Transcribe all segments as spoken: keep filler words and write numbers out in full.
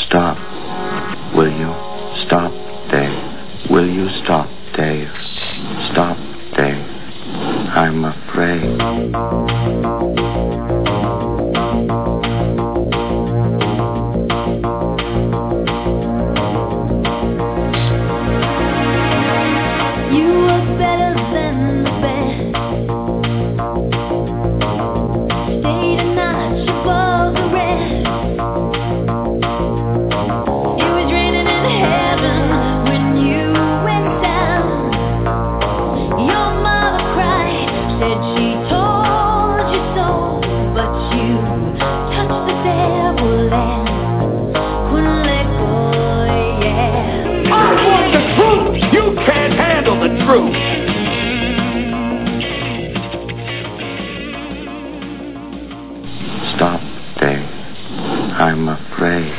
stop? Will you stop, Dave? Will you stop, Dave? Stop, Dave. I'm afraid. Stop, Dave. I'm afraid.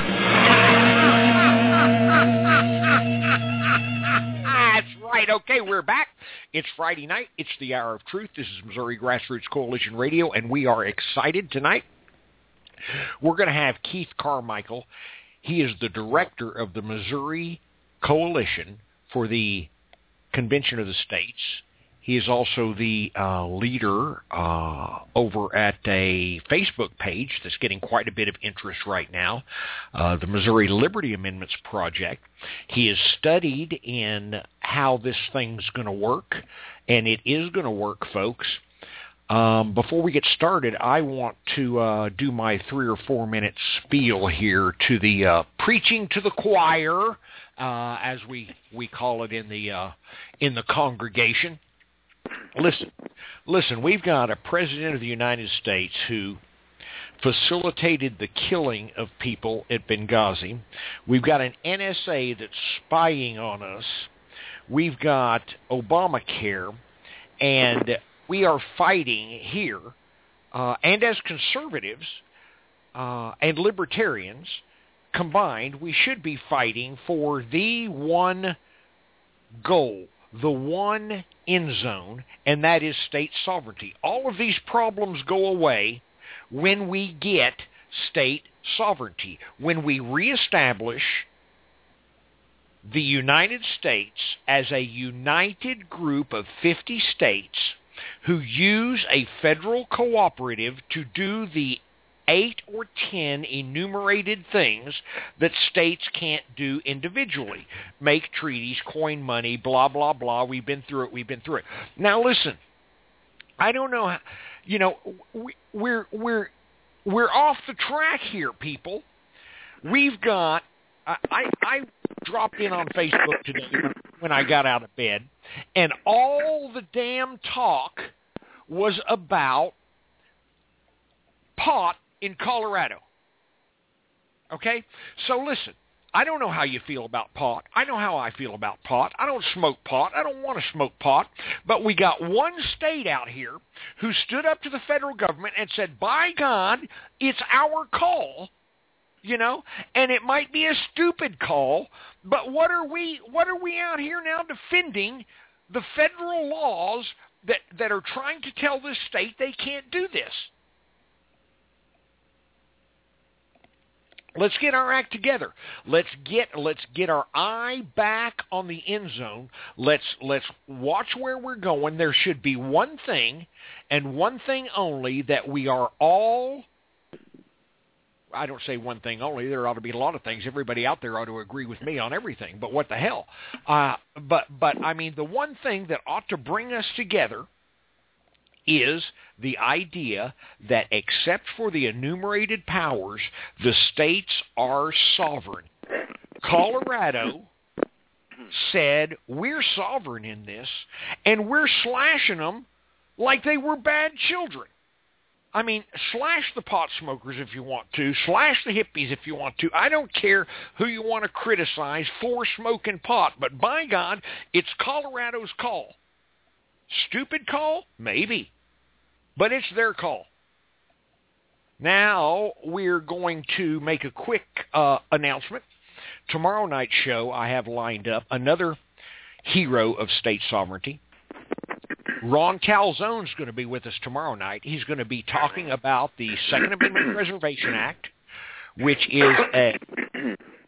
That's right. Okay, we're back. It's Friday night. It's the Hour of Truth. This is Missouri Grassroots Coalition Radio, and we are excited tonight. We're going to have Keith Carmichael. He is the director of the Missouri Coalition for the Convention of the States. He is also the uh, leader uh, over at a Facebook page that's getting quite a bit of interest right now, uh, the Missouri Liberty Amendments Project. He has studied in how this thing's going to work, and it is going to work, folks. Um, before we get started, I want to uh, do my three or four minute spiel here to the uh, preaching to the choir, uh, as we, we call it in the uh, in the congregation. Listen, listen, we've got a president of the United States who facilitated the killing of people at Benghazi. We've got an N S A that's spying on us. We've got Obamacare, and we are fighting here, uh, and as conservatives uh, and libertarians combined, we should be fighting for the one goal, the one end zone, and that is state sovereignty. All of these problems go away when we get state sovereignty, when we reestablish the United States as a united group of fifty states who use a federal cooperative to do the eight or ten enumerated things that states can't do individually. Make treaties, coin money, blah, blah, blah. We've been through it. We've been through it. Now, listen, I don't know how, you know, we, we're, we're, we're off the track here, people. We've got, I, I, I dropped in on Facebook today when I got out of bed, and all the damn talk was about pot in Colorado. Okay? So listen, I don't know how you feel about pot. I know how I feel about pot. I don't smoke pot. I don't want to smoke pot. But we got one state out here who stood up to the federal government and said, by God, it's our call, you know? And it might be a stupid call, but what are we what are we out here now defending the federal laws that, that are trying to tell this state they can't do this? Let's get our act together. Let's get let's get our eye back on the end zone. Let's let's watch where we're going. There should be one thing and one thing only that we are all, I don't say one thing only. There ought to be a lot of things. Everybody out there ought to agree with me on everything. But what the hell? Uh, but but I mean, the one thing that ought to bring us together is the idea that except for the enumerated powers, the states are sovereign. Colorado said, we're sovereign in this, and we're slashing them like they were bad children. I mean, slash the pot smokers if you want to. Slash the hippies if you want to. I don't care who you want to criticize for smoking pot, but by God, it's Colorado's call. Stupid call? Maybe. But it's their call. Now we're going to make a quick uh, announcement. Tomorrow night's show, I have lined up another hero of state sovereignty. Ron Calzone's going to be with us tomorrow night. He's going to be talking about the Second Amendment Preservation Act, which is a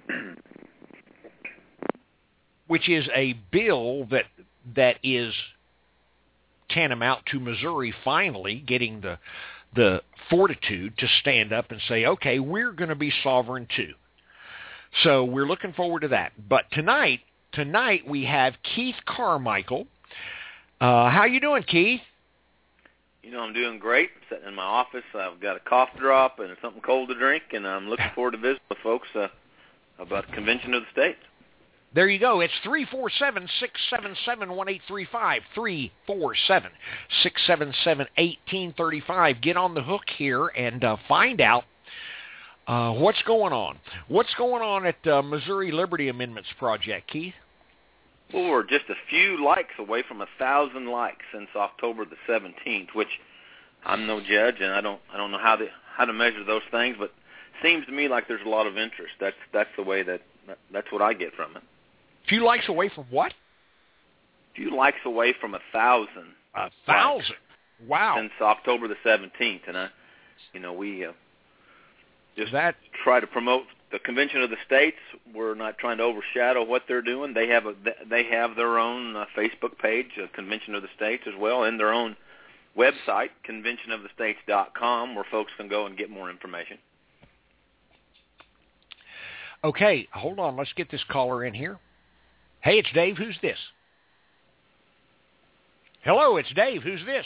which is a bill that that is tantamount to Missouri finally getting the the fortitude to stand up and say, okay, we're going to be sovereign too. So we're looking forward to that. But tonight, tonight we have Keith Carmichael. Uh, how you doing, Keith? You know, I'm doing great. I'm sitting in my office. I've got a cough drop and something cold to drink, and I'm looking forward to visiting with folks uh, about the Convention of the States. There you go. It's three four seven, six seven seven, one eight three five, three four seven, six seven seven, one eight three five. Get on the hook here and uh, find out uh, what's going on. What's going on at uh, Missouri Liberty Amendments Project, Keith? Well, we're just a few likes away from a thousand likes since October the seventeenth, which I'm no judge, and I don't I don't know how to how to measure those things, but it seems to me like there's a lot of interest. That's that's the way that that's what I get from it. A few likes away from what? A few likes away from a thousand. A thousand. Likes wow. Since October the seventeenth, and I, you know, we uh, just that try to promote the Convention of the States. We're not trying to overshadow what they're doing. They have a they have their own uh, Facebook page, uh, Convention of the States, as well, and their own website, convention of the states dot com, where folks can go and get more information. Okay, hold on. Let's get this caller in here. Hey, it's Dave. Who's this? Hello, it's Dave. Who's this?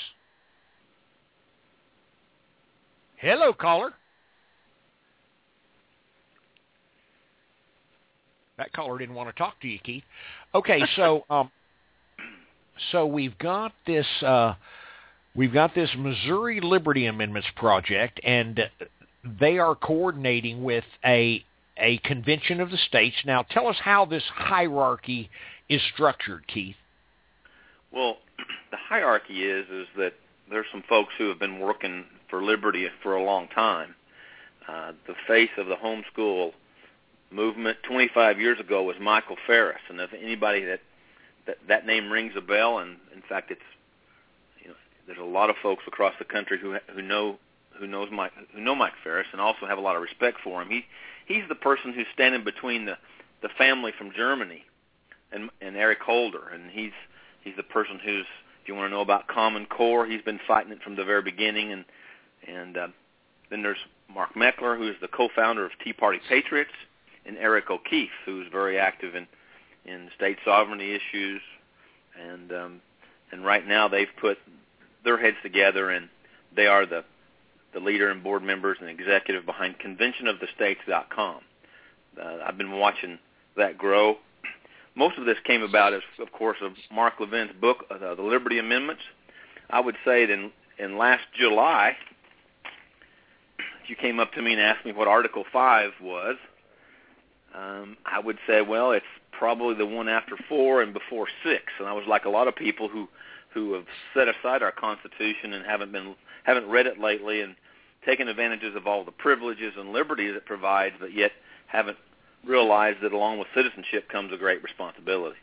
Hello, caller. That caller didn't want to talk to you, Keith. Okay, so um, so we've got this uh, we've got this Missouri Liberty Amendments Project, and they are coordinating with a a convention of the states. Now, tell us how this hierarchy is structured, Keith. Well, the hierarchy is is that there's some folks who have been working for liberty for a long time. Uh, the face of the homeschool movement twenty-five years ago was Michael Farris, and if anybody that, that that name rings a bell, and in fact, it's you know there's a lot of folks across the country who who know who knows Mike who know Mike Farris and also have a lot of respect for him. He he's the person who's standing between the, the family from Germany and and Eric Holder, and he's he's the person who's, if you want to know about Common Core, he's been fighting it from the very beginning, and and uh, then there's Mark Meckler, who is the co-founder of Tea Party Patriots, and Eric O'Keefe, who's very active in, in state sovereignty issues, and um, and right now they've put their heads together, and they are the the leader and board members and executive behind convention of the states dot com. Uh, I've been watching that grow. Most of this came about as, of course, of Mark Levin's book, uh, The Liberty Amendments. I would say that in, in last July, if you came up to me and asked me what Article five was, um, I would say, well, it's probably the one after four and before six. And I was like a lot of people who, who have set aside our Constitution and haven't been haven't read it lately and taken advantages of all the privileges and liberties it provides, but yet haven't realized that along with citizenship comes a great responsibility.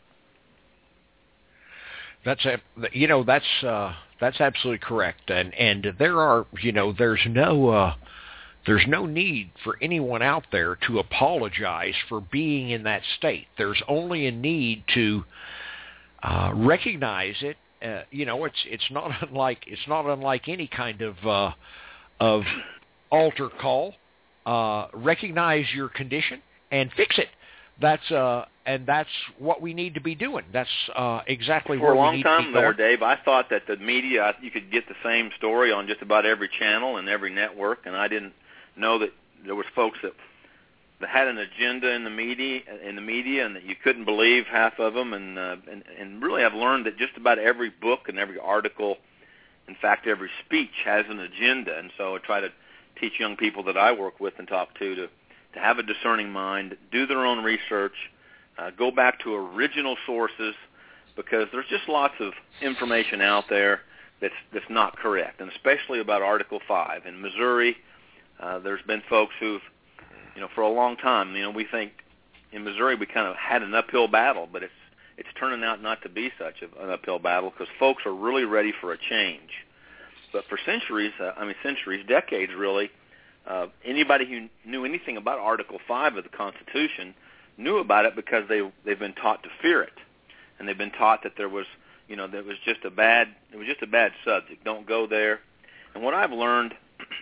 That's a, you know that's uh, that's absolutely correct, and and there are you know there's no uh, there's no need for anyone out there to apologize for being in that state. There's only a need to uh, recognize it. Uh, you know, it's it's not unlike it's not unlike any kind of uh, of altar call. Uh, recognize your condition and fix it. That's uh, and that's what we need to be doing. That's uh, exactly For where a long we need time to be there, going. Dave, I thought that the media, you could get the same story on just about every channel and every network, and I didn't know that there was folks that that had an agenda in the media, in the media, and that you couldn't believe half of them. And uh, and and really, I've learned that just about every book and every article, in fact, every speech has an agenda. And so I try to teach young people that I work with and talk to to to have a discerning mind, do their own research, uh, go back to original sources, because there's just lots of information out there that's that's not correct, and especially about Article five. In Missouri, uh, there's been folks who've, you know, for a long time, you know, we think in Missouri we kind of had an uphill battle, but it's it's turning out not to be such an uphill battle, because folks are really ready for a change. But for centuries, uh, I mean centuries, decades really, Uh, anybody who knew anything about Article five of the Constitution knew about it because they they've been taught to fear it, and they've been taught that there was, you know, that it was just a bad it was just a bad subject. Don't go there. And what I've learned,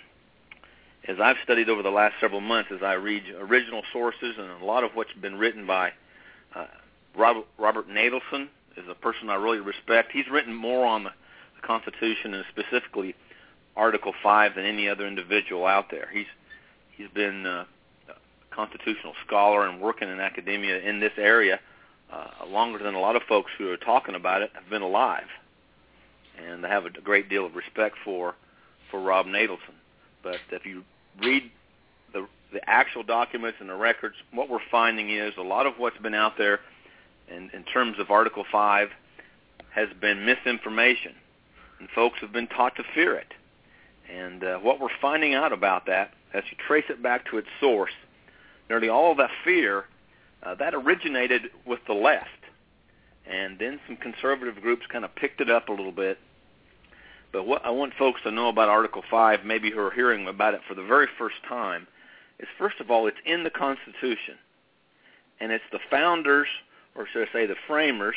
as I've studied over the last several months, as I read original sources and a lot of what's been written by uh, Robert, Robert Nadelson, is a person I really respect. He's written more on the, the Constitution and specifically Article five than any other individual out there. He's he's been uh, a constitutional scholar and working in academia in this area uh, longer than a lot of folks who are talking about it have been alive. And I have a great deal of respect for for Rob Nadelson. But if you read the the actual documents and the records, what we're finding is a lot of what's been out there in, in terms of Article five has been misinformation, and folks have been taught to fear it. And uh, what we're finding out about that, as you trace it back to its source, nearly all of that fear, uh, that originated with the left. And then some conservative groups kind of picked it up a little bit. But what I want folks to know about Article five, maybe who are hearing about it for the very first time, is first of all, it's in the Constitution. And it's the founders, or should I say the framers,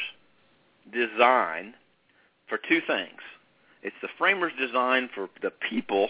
design for two things. It's the framers' design for the people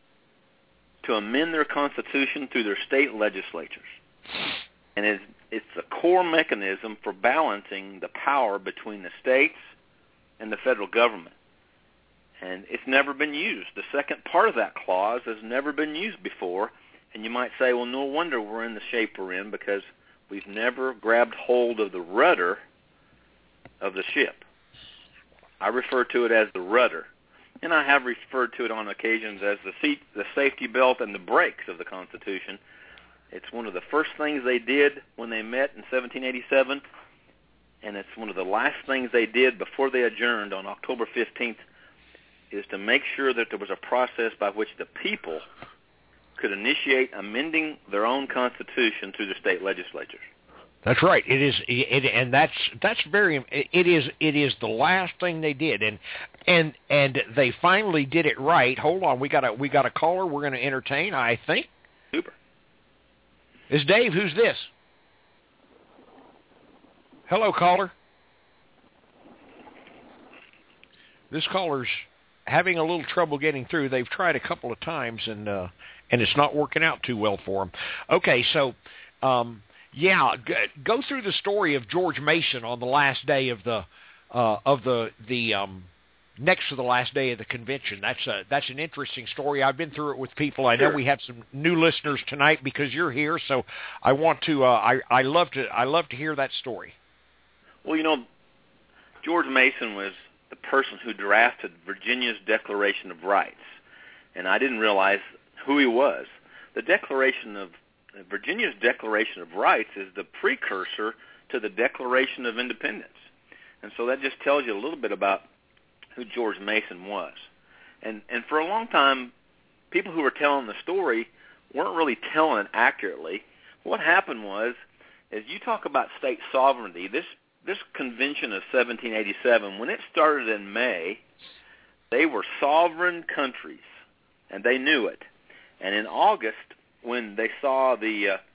to amend their Constitution through their state legislatures. And it's, it's the core mechanism for balancing the power between the states and the federal government. And it's never been used. The second part of that clause has never been used before. And you might say, well, no wonder we're in the shape we're in, because we've never grabbed hold of the rudder of the ship. I refer to it as the rudder. And I have referred to it on occasions as the seat, the safety belt and the brakes of the Constitution. It's one of the first things they did when they met in seventeen eighty-seven, and it's one of the last things they did before they adjourned on October fifteenth, is to make sure that there was a process by which the people could initiate amending their own Constitution through the state legislatures. That's right. It is, it, and that's that's very. It is it is the last thing they did, and and and they finally did it right. Hold on, we got a we got a caller. We're going to entertain, I think. Super. It's Dave. Who's this? Hello, caller. This caller's having a little trouble getting through. They've tried a couple of times, and uh, and it's not working out too well for them. Okay, so. Um, Yeah, go through the story of George Mason on the last day of the uh, of the the um, next to the last day of the convention. That's a that's an interesting story. I've been through it with people. I know Sure. we have some new listeners tonight because you're here, so I want to. Uh, I I love to I love to hear that story. Well, you know, George Mason was the person who drafted Virginia's Declaration of Rights, and I didn't realize who he was. The Declaration of Virginia's Declaration of Rights is the precursor to the Declaration of Independence. And so that just tells you a little bit about who George Mason was. And and for a long time, people who were telling the story weren't really telling it accurately. What happened was, as you talk about state sovereignty, this, this convention of seventeen eighty-seven, when it started in May, they were sovereign countries, and they knew it. And in August, when they saw the uh,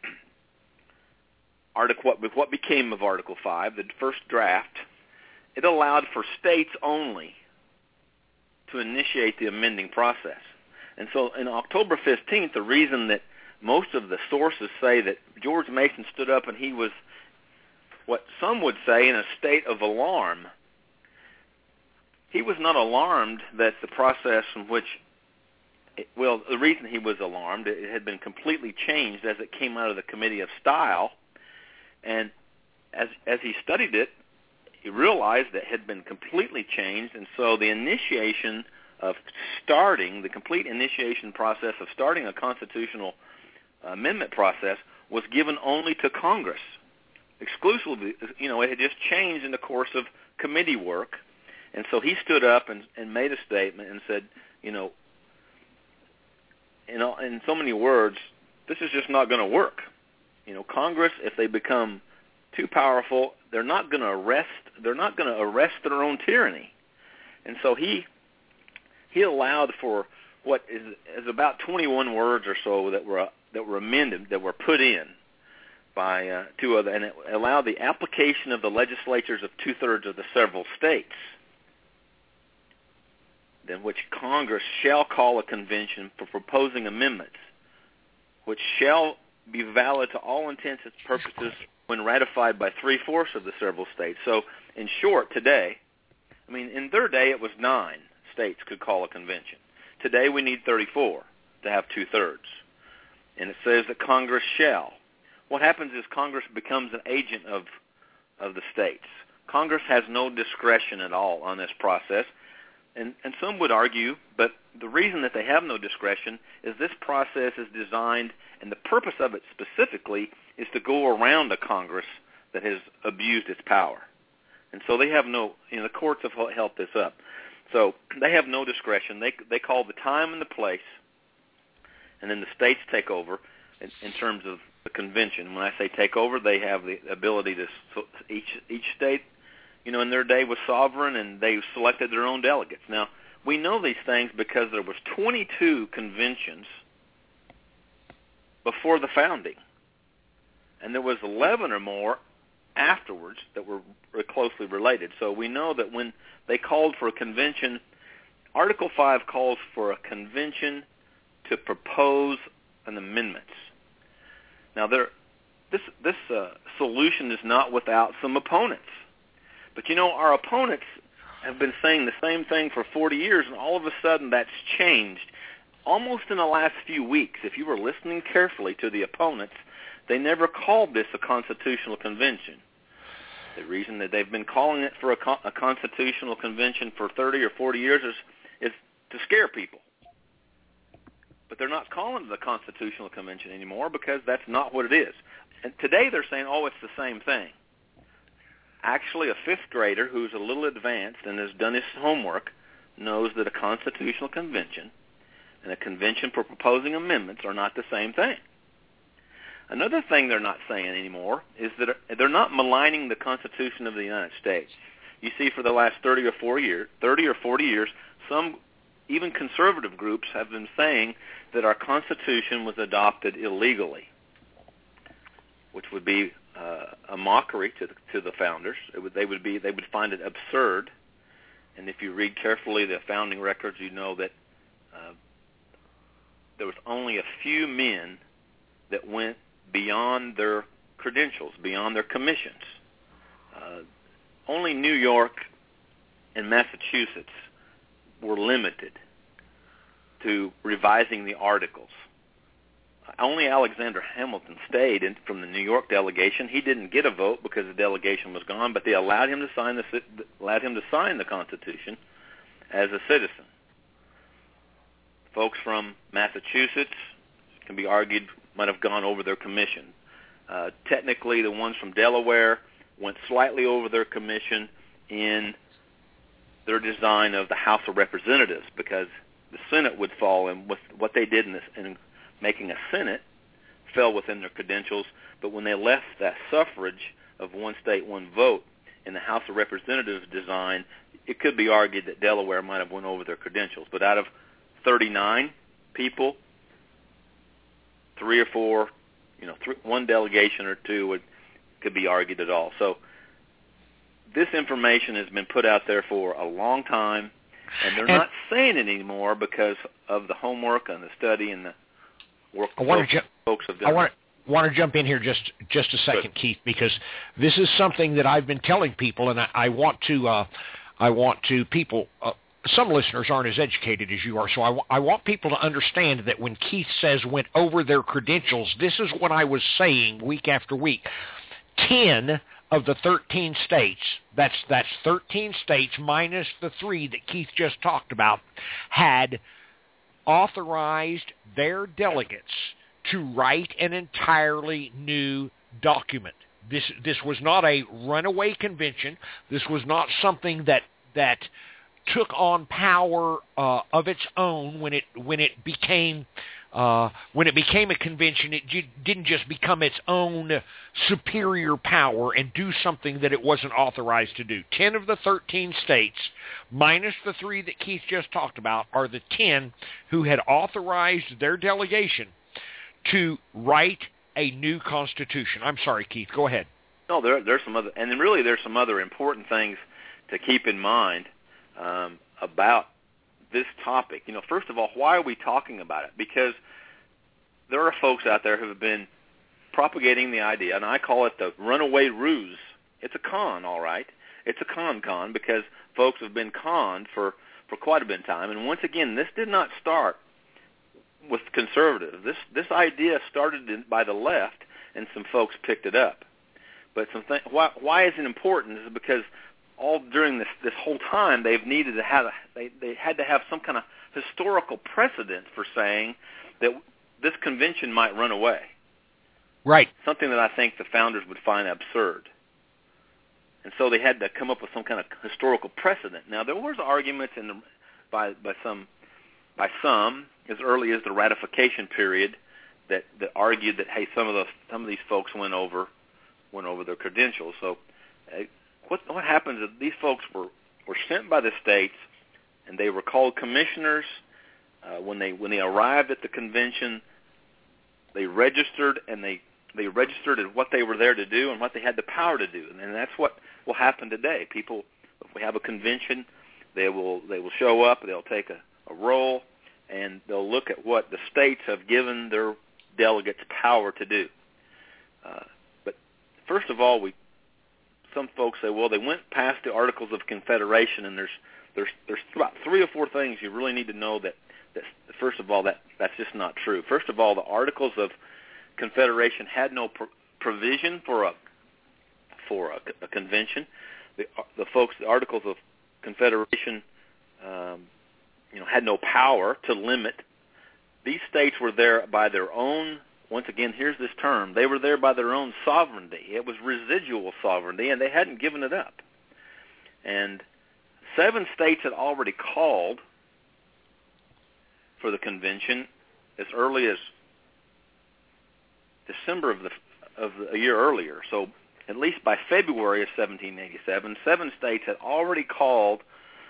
article, what, what became of Article five, the first draft, it allowed for states only to initiate the amending process. And so on October fifteenth, the reason that most of the sources say that George Mason stood up and he was what some would say in a state of alarm, he was not alarmed that the process from which Well, the reason he was alarmed, it had been completely changed as it came out of the Committee of Style, and as as he studied it, he realized that it had been completely changed, and so the initiation of starting, the complete initiation process of starting a constitutional amendment process was given only to Congress, exclusively. You know, it had just changed in the course of committee work, and so he stood up and, and made a statement and said, you know, In, in so many words, this is just not going to work. You know, Congress, if they become too powerful, they're not going to arrest. They're not going to arrest their own tyranny. And so he he allowed for what is, is about twenty-one words or so that were that were amended, that were put in. by uh, two other, and it allowed the application of the legislatures of two-thirds of the several states, in which Congress shall call a convention for proposing amendments, which shall be valid to all intents and purposes when ratified by three-fourths of the several states. So, in short, today, I mean, in their day it was nine states could call a convention. Today we need thirty-four to have two-thirds. And it says that Congress shall. What happens is Congress becomes an agent of of the states. Congress has no discretion at all on this process. And, and some would argue, but the reason that they have no discretion is this process is designed, and the purpose of it specifically is to go around a Congress that has abused its power. And so they have no, you know, the courts have held this up. So they have no discretion. They they call the time and the place, and then the states take over in, in terms of the convention. When I say take over, they have the ability to, so each each state, you know, in their day was sovereign, and they selected their own delegates. Now, we know these things because there was twenty-two conventions before the founding, and there was eleven or more afterwards that were closely related. So we know that when they called for a convention, Article five calls for a convention to propose an amendment. Now, there, this this uh, solution is not without some opponents. But, you know, our opponents have been saying the same thing for forty years, and all of a sudden that's changed almost in the last few weeks. If you were listening carefully to the opponents, they never called this a constitutional convention. The reason that they've been calling it for a, con- a constitutional convention for thirty or forty years is, is to scare people. But they're not calling it a constitutional convention anymore because that's not what it is. And today they're saying, oh, it's the same thing. Actually, a fifth grader who's a little advanced and has done his homework knows that a constitutional convention and a convention for proposing amendments are not the same thing. Another thing they're not saying anymore is that they're not maligning the Constitution of the United States. You see, for the last thirty or forty years, thirty or forty years, some even conservative groups have been saying that our Constitution was adopted illegally, which would be uh, a mockery to the, to the founders. It would, they would be they would find it absurd. And if you read carefully the founding records, you know that uh, there was only a few men that went beyond their credentials, beyond their commissions. Uh, only New York and Massachusetts were limited to revising the articles. Only Alexander Hamilton stayed in, from the New York delegation. He didn't get a vote because the delegation was gone, but they allowed him to sign the allowed him to sign the Constitution as a citizen. Folks from Massachusetts, can be argued, might have gone over their commission. Uh, technically, the ones from Delaware went slightly over their commission in their design of the House of Representatives because the Senate would fall in with what they did in, this, in making a Senate fell within their credentials. But when they left that suffrage of one state, one vote in the House of Representatives design, it could be argued that Delaware might have went over their credentials. But out of thirty-nine people, three or four, you know, three, one delegation or two would could be argued at all. So this information has been put out there for a long time, and they're and not saying it anymore because of the homework and the study and the work I want folks, to ju- folks have done. I want to, want to jump in here just just a second, Good. Keith, because this is something that I've been telling people, and I, I want to uh, I want to people. Uh, some listeners aren't as educated as you are, so I, w- I want people to understand that when Keith says went over their credentials, this is what I was saying week after week. Ten of the thirteen states, that's that's thirteen states minus the three that Keith just talked about, had authorized their delegates to write an entirely new document. This this was not a runaway convention. This was not something that that took on power uh, of its own when it when it became uh, when it became a convention. It j- didn't just become its own superior power and do something that it wasn't authorized to do. Ten of the thirteen states, minus the three that Keith just talked about, are the ten who had authorized their delegation to write a new Constitution. I'm sorry, Keith. Go ahead. No, there there's some other, and then really there's some other important things to keep in mind um, about this topic. You know, first of all, why are we talking about it? Because there are folks out there who have been propagating the idea, and I call it the runaway ruse. It's a con, all right. It's a con con because folks have been conned for, for quite a bit of time. And once again, this did not start with conservatives. This this idea started in, by the left, and some folks picked it up. But some th- why why is it important is because all during this this whole time they've needed to have a, they they had to have some kind of historical precedent for saying that this convention might run away. Right. Something that I think the founders would find absurd. And so they had to come up with some kind of historical precedent. Now there was arguments in the, by by some by some as early as the ratification period that, that argued that hey some of the some of these folks went over went over their credentials. So uh, what what happens is these folks were, were sent by the states, and they were called commissioners. Uh, when they when they arrived at the convention, they registered and they they registered at what they were there to do and what they had the power to do, and, and that's what will happen today. People, if we have a convention, they will they will show up, they'll take a, a roll, and they'll look at what the states have given their delegates power to do. Uh, but first of all, we some folks say, well, they went past the Articles of Confederation, and there's there's there's about three or four things you really need to know that, that first of all, that that's just not true. First of all, the Articles of Confederation had no pr- provision for a for a, a convention. The the folks, the Articles of Confederation, um, you know, had no power to limit. These states were there by their own. Once again, here's this term. They were there by their own sovereignty. It was residual sovereignty, and they hadn't given it up. And seven states had already called for the convention as early as December of the of the, a year earlier. So at least by February of seventeen eighty-seven, seven states had already called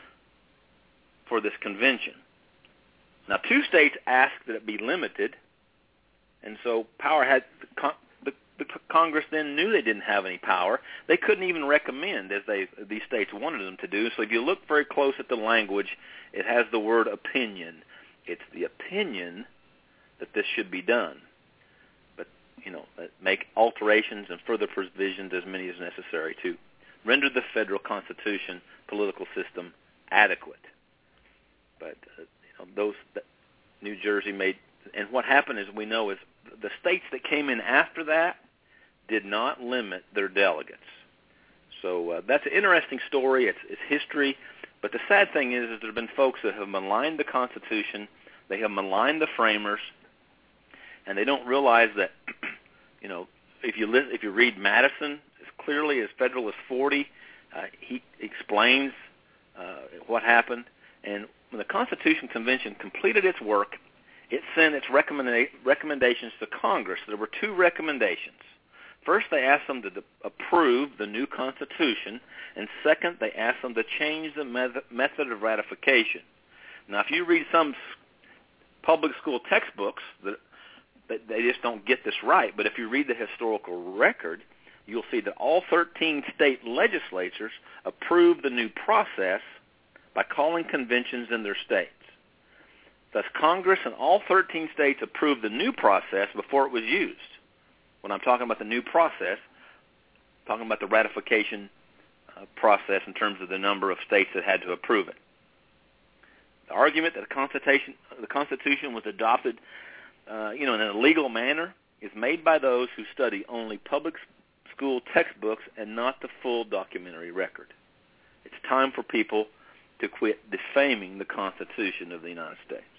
for this convention. Now, two states asked that it be limited, and so power had the, the, the Congress then knew they didn't have any power. They couldn't even recommend, as they these states wanted them to do. So if you look very close at the language, it has the word opinion. It's the opinion that this should be done. You know, make alterations and further provisions as many as necessary to render the federal constitution political system adequate. But uh, you know, those that New Jersey made, and what happened is we know is the states that came in after that did not limit their delegates. So uh, that's an interesting story. It's, it's history. But the sad thing is, is there have been folks that have maligned the Constitution. They have maligned the framers. And they don't realize that, you know, if you listen, if you read Madison as clearly as Federalist forty, uh, he explains uh, what happened. And when the Constitution Convention completed its work, it sent its recommenda- recommendations to Congress. There were two recommendations. First, they asked them to de- approve the new Constitution, and second, they asked them to change the me- method of ratification. Now, if you read some public school textbooks, that they just don't get this right. But if you read the historical record, you'll see that all thirteen state legislatures approved the new process by calling conventions in their states. Thus, Congress and all thirteen states approved the new process before it was used. When I'm talking about the new process, I'm talking about the ratification uh, process in terms of the number of states that had to approve it. The argument that the Constitution, the Constitution was adopted Uh, you know, in a legal manner, is made by those who study only public school textbooks and not the full documentary record. It's time for people to quit defaming the Constitution of the United States.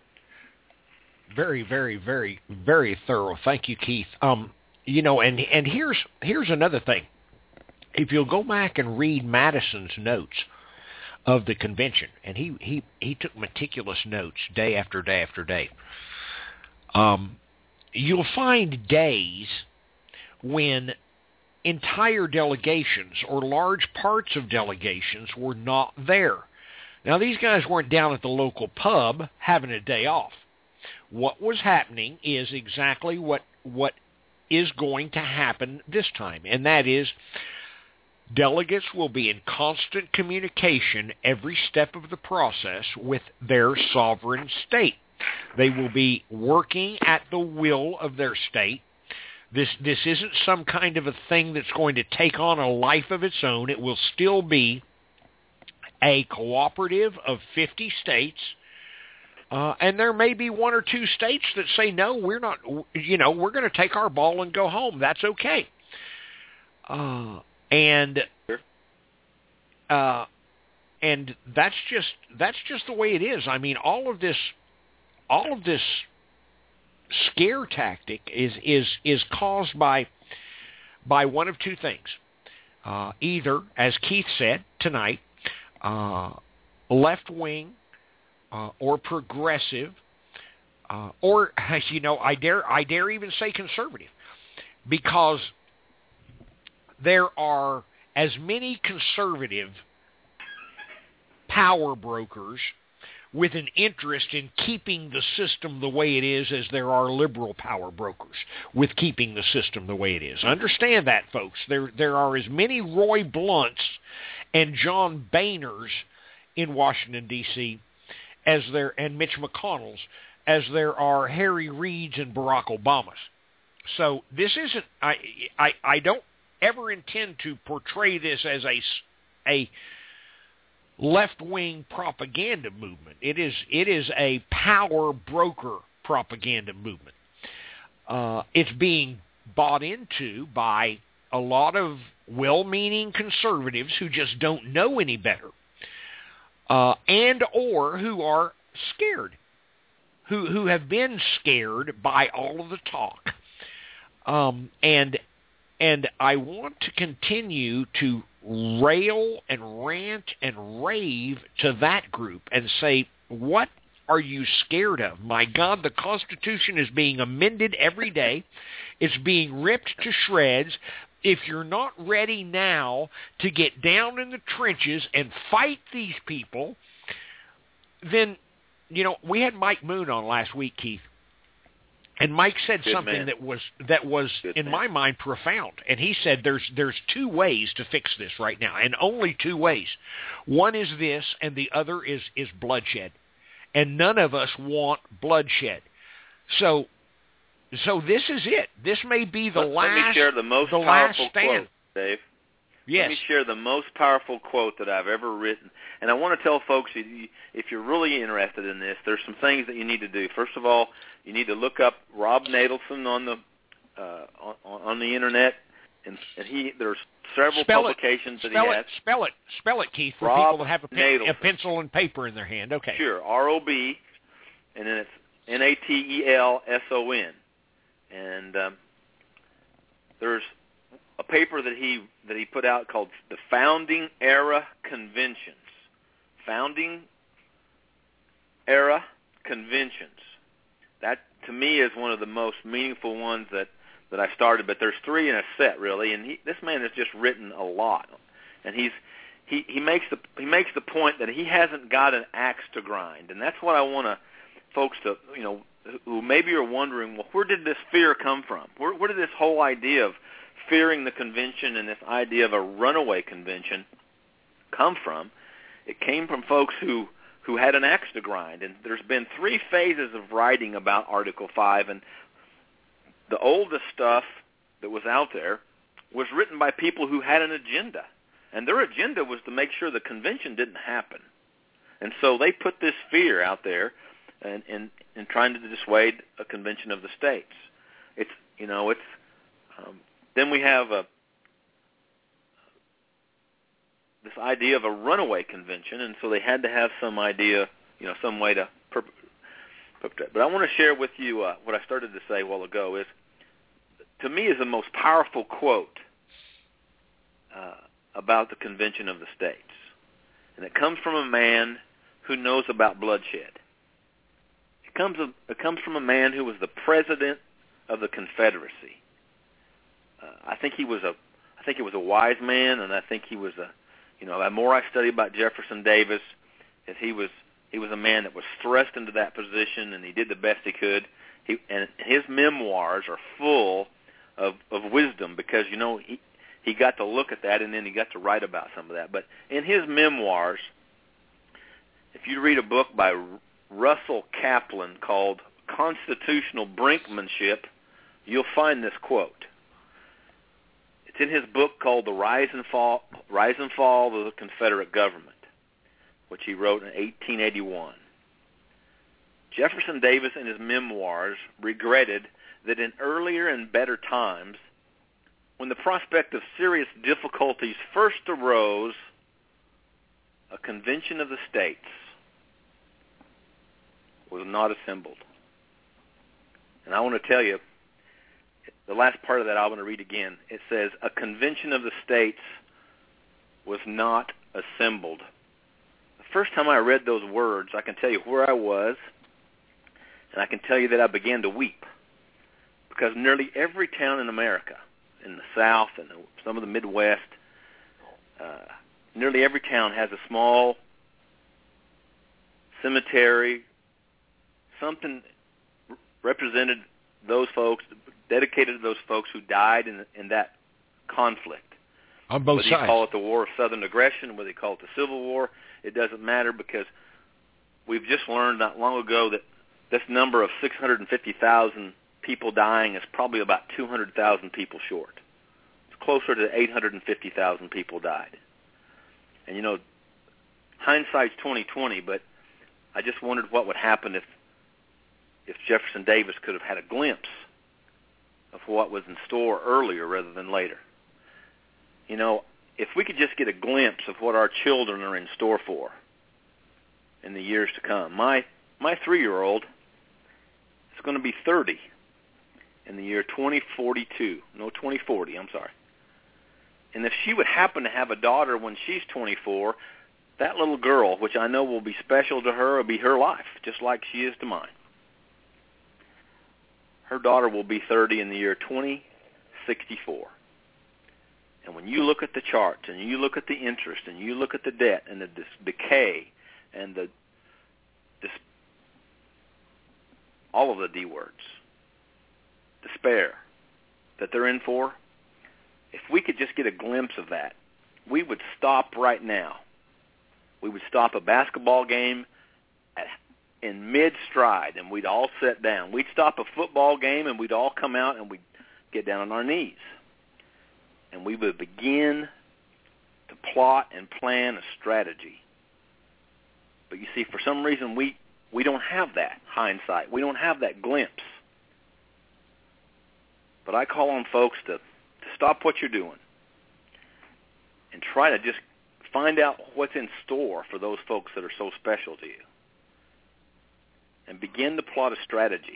Very, very, very, very thorough. Thank you, Keith. Um, you know, and and here's here's another thing. If you'll go back and read Madison's notes of the convention, and he he, he took meticulous notes day after day after day. Um, you'll find days when entire delegations or large parts of delegations were not there. Now, these guys weren't down at the local pub having a day off. What was happening is exactly what what is going to happen this time, and that is delegates will be in constant communication every step of the process with their sovereign state. They will be working at the will of their state. This this isn't some kind of a thing that's going to take on a life of its own. It will still be a cooperative of fifty states, uh, and there may be one or two states that say, no, we're not, you know, we're going to take our ball and go home. That's okay. Uh, and uh, and that's just that's just the way it is. I mean, all of this, all of this scare tactic is is is caused by by one of two things. Uh, either, as Keith said tonight, uh, left wing uh, or progressive, uh, or you know, I dare I dare even say conservative, because there are as many conservative power brokers with an interest in keeping the system the way it is as there are liberal power brokers with keeping the system the way it is. Understand that, folks. There there are as many Roy Blunts and John Boehners in Washington, D C as there, and Mitch McConnells, as there are Harry Reids and Barack Obamas. So this isn't, I, I, I don't ever intend to portray this as a, a left-wing propaganda movement. It is it is a power broker propaganda movement. Uh, it's being bought into by a lot of well-meaning conservatives who just don't know any better, uh, and or who are scared, who who have been scared by all of the talk. Um, and and I want to continue to rail and rant and rave to that group and say, what are you scared of? My God, the Constitution is being amended every day. It's being ripped to shreds. If you're not ready now to get down in the trenches and fight these people, then, you know, we had Mike Moon on last week, Keith. And Mike said Good something man. that was that was Good in man. my mind profound. And he said there's there's two ways to fix this right now, and only two ways. One is this, and the other is is bloodshed. And none of us want bloodshed. So so this is it. This may be the let, last let me share the most the powerful last stand. quote, Dave. Yes. Let me share the most powerful quote that I've ever written. And I want to tell folks, if you're really interested in this, there's some things that you need to do. First of all, you need to look up Rob Natelson on the uh, on, on the internet, and, and he there's several spell publications it, that spell he it, has. Spell it, spell it, Keith, for Rob people that have a, pen, a Natelson. pencil and paper in their hand. Okay. Sure, R O B, and then it's N A T E L S O N, and um, there's a paper that he that he put out called the Founding Era Conventions. Founding Era Conventions. That, to me, is one of the most meaningful ones that, that I started. But there's three in a set, really, and he, this man has just written a lot. And he's he, he makes the he makes the point that he hasn't got an axe to grind, and that's what I want to folks to you know who maybe are wondering, well, where did this fear come from? Where, where did this whole idea of fearing the convention and this idea of a runaway convention come from? It came from folks who, who had an axe to grind. And there's been three phases of writing about Article five, and the oldest stuff that was out there was written by people who had an agenda. And their agenda was to make sure the convention didn't happen. And so they put this fear out there in, in, in trying to dissuade a convention of the states. It's, you know, it's... Um, Then we have a, this idea of a runaway convention, and so they had to have some idea, you know, some way to perpetrate. But I want to share with you uh, what I started to say a while ago is, to me, is the most powerful quote uh, about the Convention of the States. And it comes from a man who knows about bloodshed. It comes, it comes from a man who was the president of the Confederacy. Uh, I think he was a, I think he was a wise man, and I think he was a, you know, the more I study about Jefferson Davis, as he was, he was a man that was thrust into that position, and he did the best he could. He, and his memoirs are full of, of wisdom because, you know, he, he got to look at that and then he got to write about some of that. But in his memoirs, if you read a book by Russell Kaplan called Constitutional Brinkmanship, you'll find this quote. It's in his book called The Rise and Fall, Rise and Fall of the Confederate Government, which he wrote in eighteen eighty-one. Jefferson Davis in his memoirs regretted that in earlier and better times, when the prospect of serious difficulties first arose, a convention of the states was not assembled. And I want to tell you, the last part of that I want to read again. It says, a convention of the states was not assembled. The first time I read those words, I can tell you where I was, and I can tell you that I began to weep. Because nearly every town in America, in the South and some of the Midwest, uh, nearly every town has a small cemetery, something represented those folks, dedicated to those folks who died in, in that conflict. On both whether sides. Whether you call it the War of Southern Aggression, whether you call it the Civil War, it doesn't matter because we've just learned not long ago that this number of six hundred fifty thousand people dying is probably about two hundred thousand people short. It's closer to eight hundred fifty thousand people died. And, you know, hindsight's twenty twenty, but I just wondered what would happen if if Jefferson Davis could have had a glimpse of what was in store earlier rather than later. You know, if we could just get a glimpse of what our children are in store for in the years to come. My my three-year-old is going to be thirty in the year twenty forty-two. No, twenty forty, I'm sorry. And if she would happen to have a daughter when she's twenty-four, that little girl, which I know will be special to her, will be her life, just like she is to mine. Her daughter will be thirty in the year twenty sixty-four. And when you look at the charts and you look at the interest and you look at the debt and the dis- decay and the dis- all of the D words, despair that they're in for, if we could just get a glimpse of that, we would stop right now. We would stop a basketball game at in mid-stride, and we'd all sit down. We'd stop a football game, and we'd all come out, and we'd get down on our knees. And we would begin to plot and plan a strategy. But you see, for some reason, we, we don't have that hindsight. We don't have that glimpse. But I call on folks to, to stop what you're doing and try to just find out what's in store for those folks that are so special to you. And begin to plot a strategy.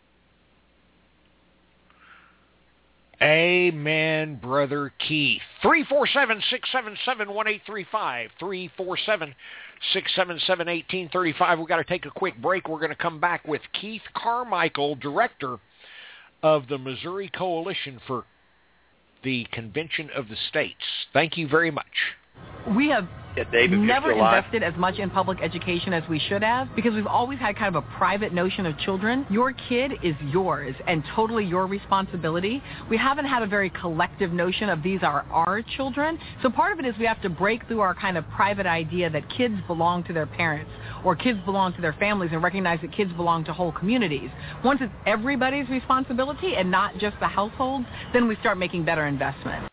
Amen, Brother Keith. three four seven, six seven seven, one eight three five. three four seven, six seven seven, one eight three five. We've got to take a quick break. We're going to come back with Keith Carmichael, director of the Missouri Coalition for the Convention of the States. Thank you very much. We have yeah, Dave, never invested as much in public education as we should have because we've always had kind of a private notion of children. Your kid is yours and totally your responsibility. We haven't had a very collective notion of these are our children. So part of it is we have to break through our kind of private idea that kids belong to their parents or kids belong to their families and recognize that kids belong to whole communities. Once it's everybody's responsibility and not just the households, then we start making better investments.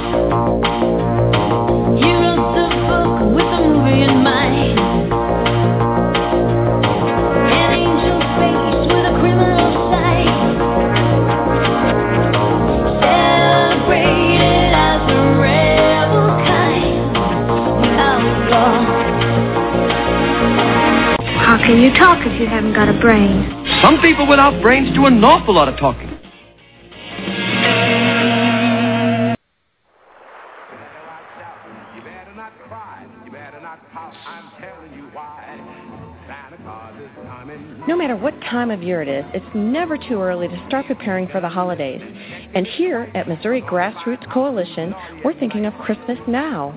You wrote the book with a movie in mind. An angel face with a criminal side. Celebrated as a rebel kind of outlaw. How can you talk if you haven't got a brain? Some people without brains do an awful lot of talking. No matter what time of year it is, it's never too early to start preparing for the holidays. And here at Missouri Grassroots Coalition, we're thinking of Christmas now.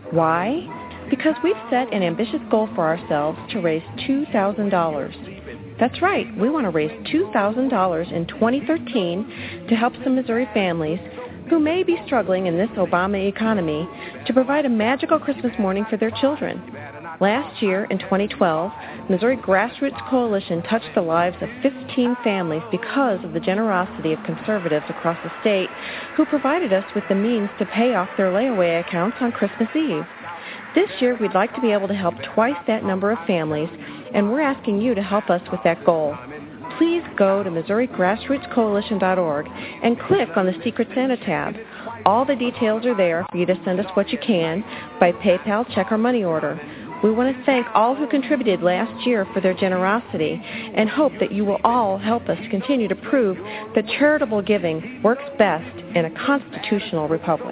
Why? Because we've set an ambitious goal for ourselves to raise two thousand dollars. That's right. We want to raise two thousand dollars in twenty thirteen to help some Missouri families who may be struggling in this Obama economy to provide a magical Christmas morning for their children. Last year, in twenty twelve, Missouri Grassroots Coalition touched the lives of fifteen families because of the generosity of conservatives across the state who provided us with the means to pay off their layaway accounts on Christmas Eve. This year, we'd like to be able to help twice that number of families, and we're asking you to help us with that goal. Please go to Missouri Grassroots Coalition dot org and click on the Secret Santa tab. All the details are there for you to send us what you can by PayPal, check, or money order. We want to thank all who contributed last year for their generosity and hope that you will all help us continue to prove that charitable giving works best in a constitutional republic.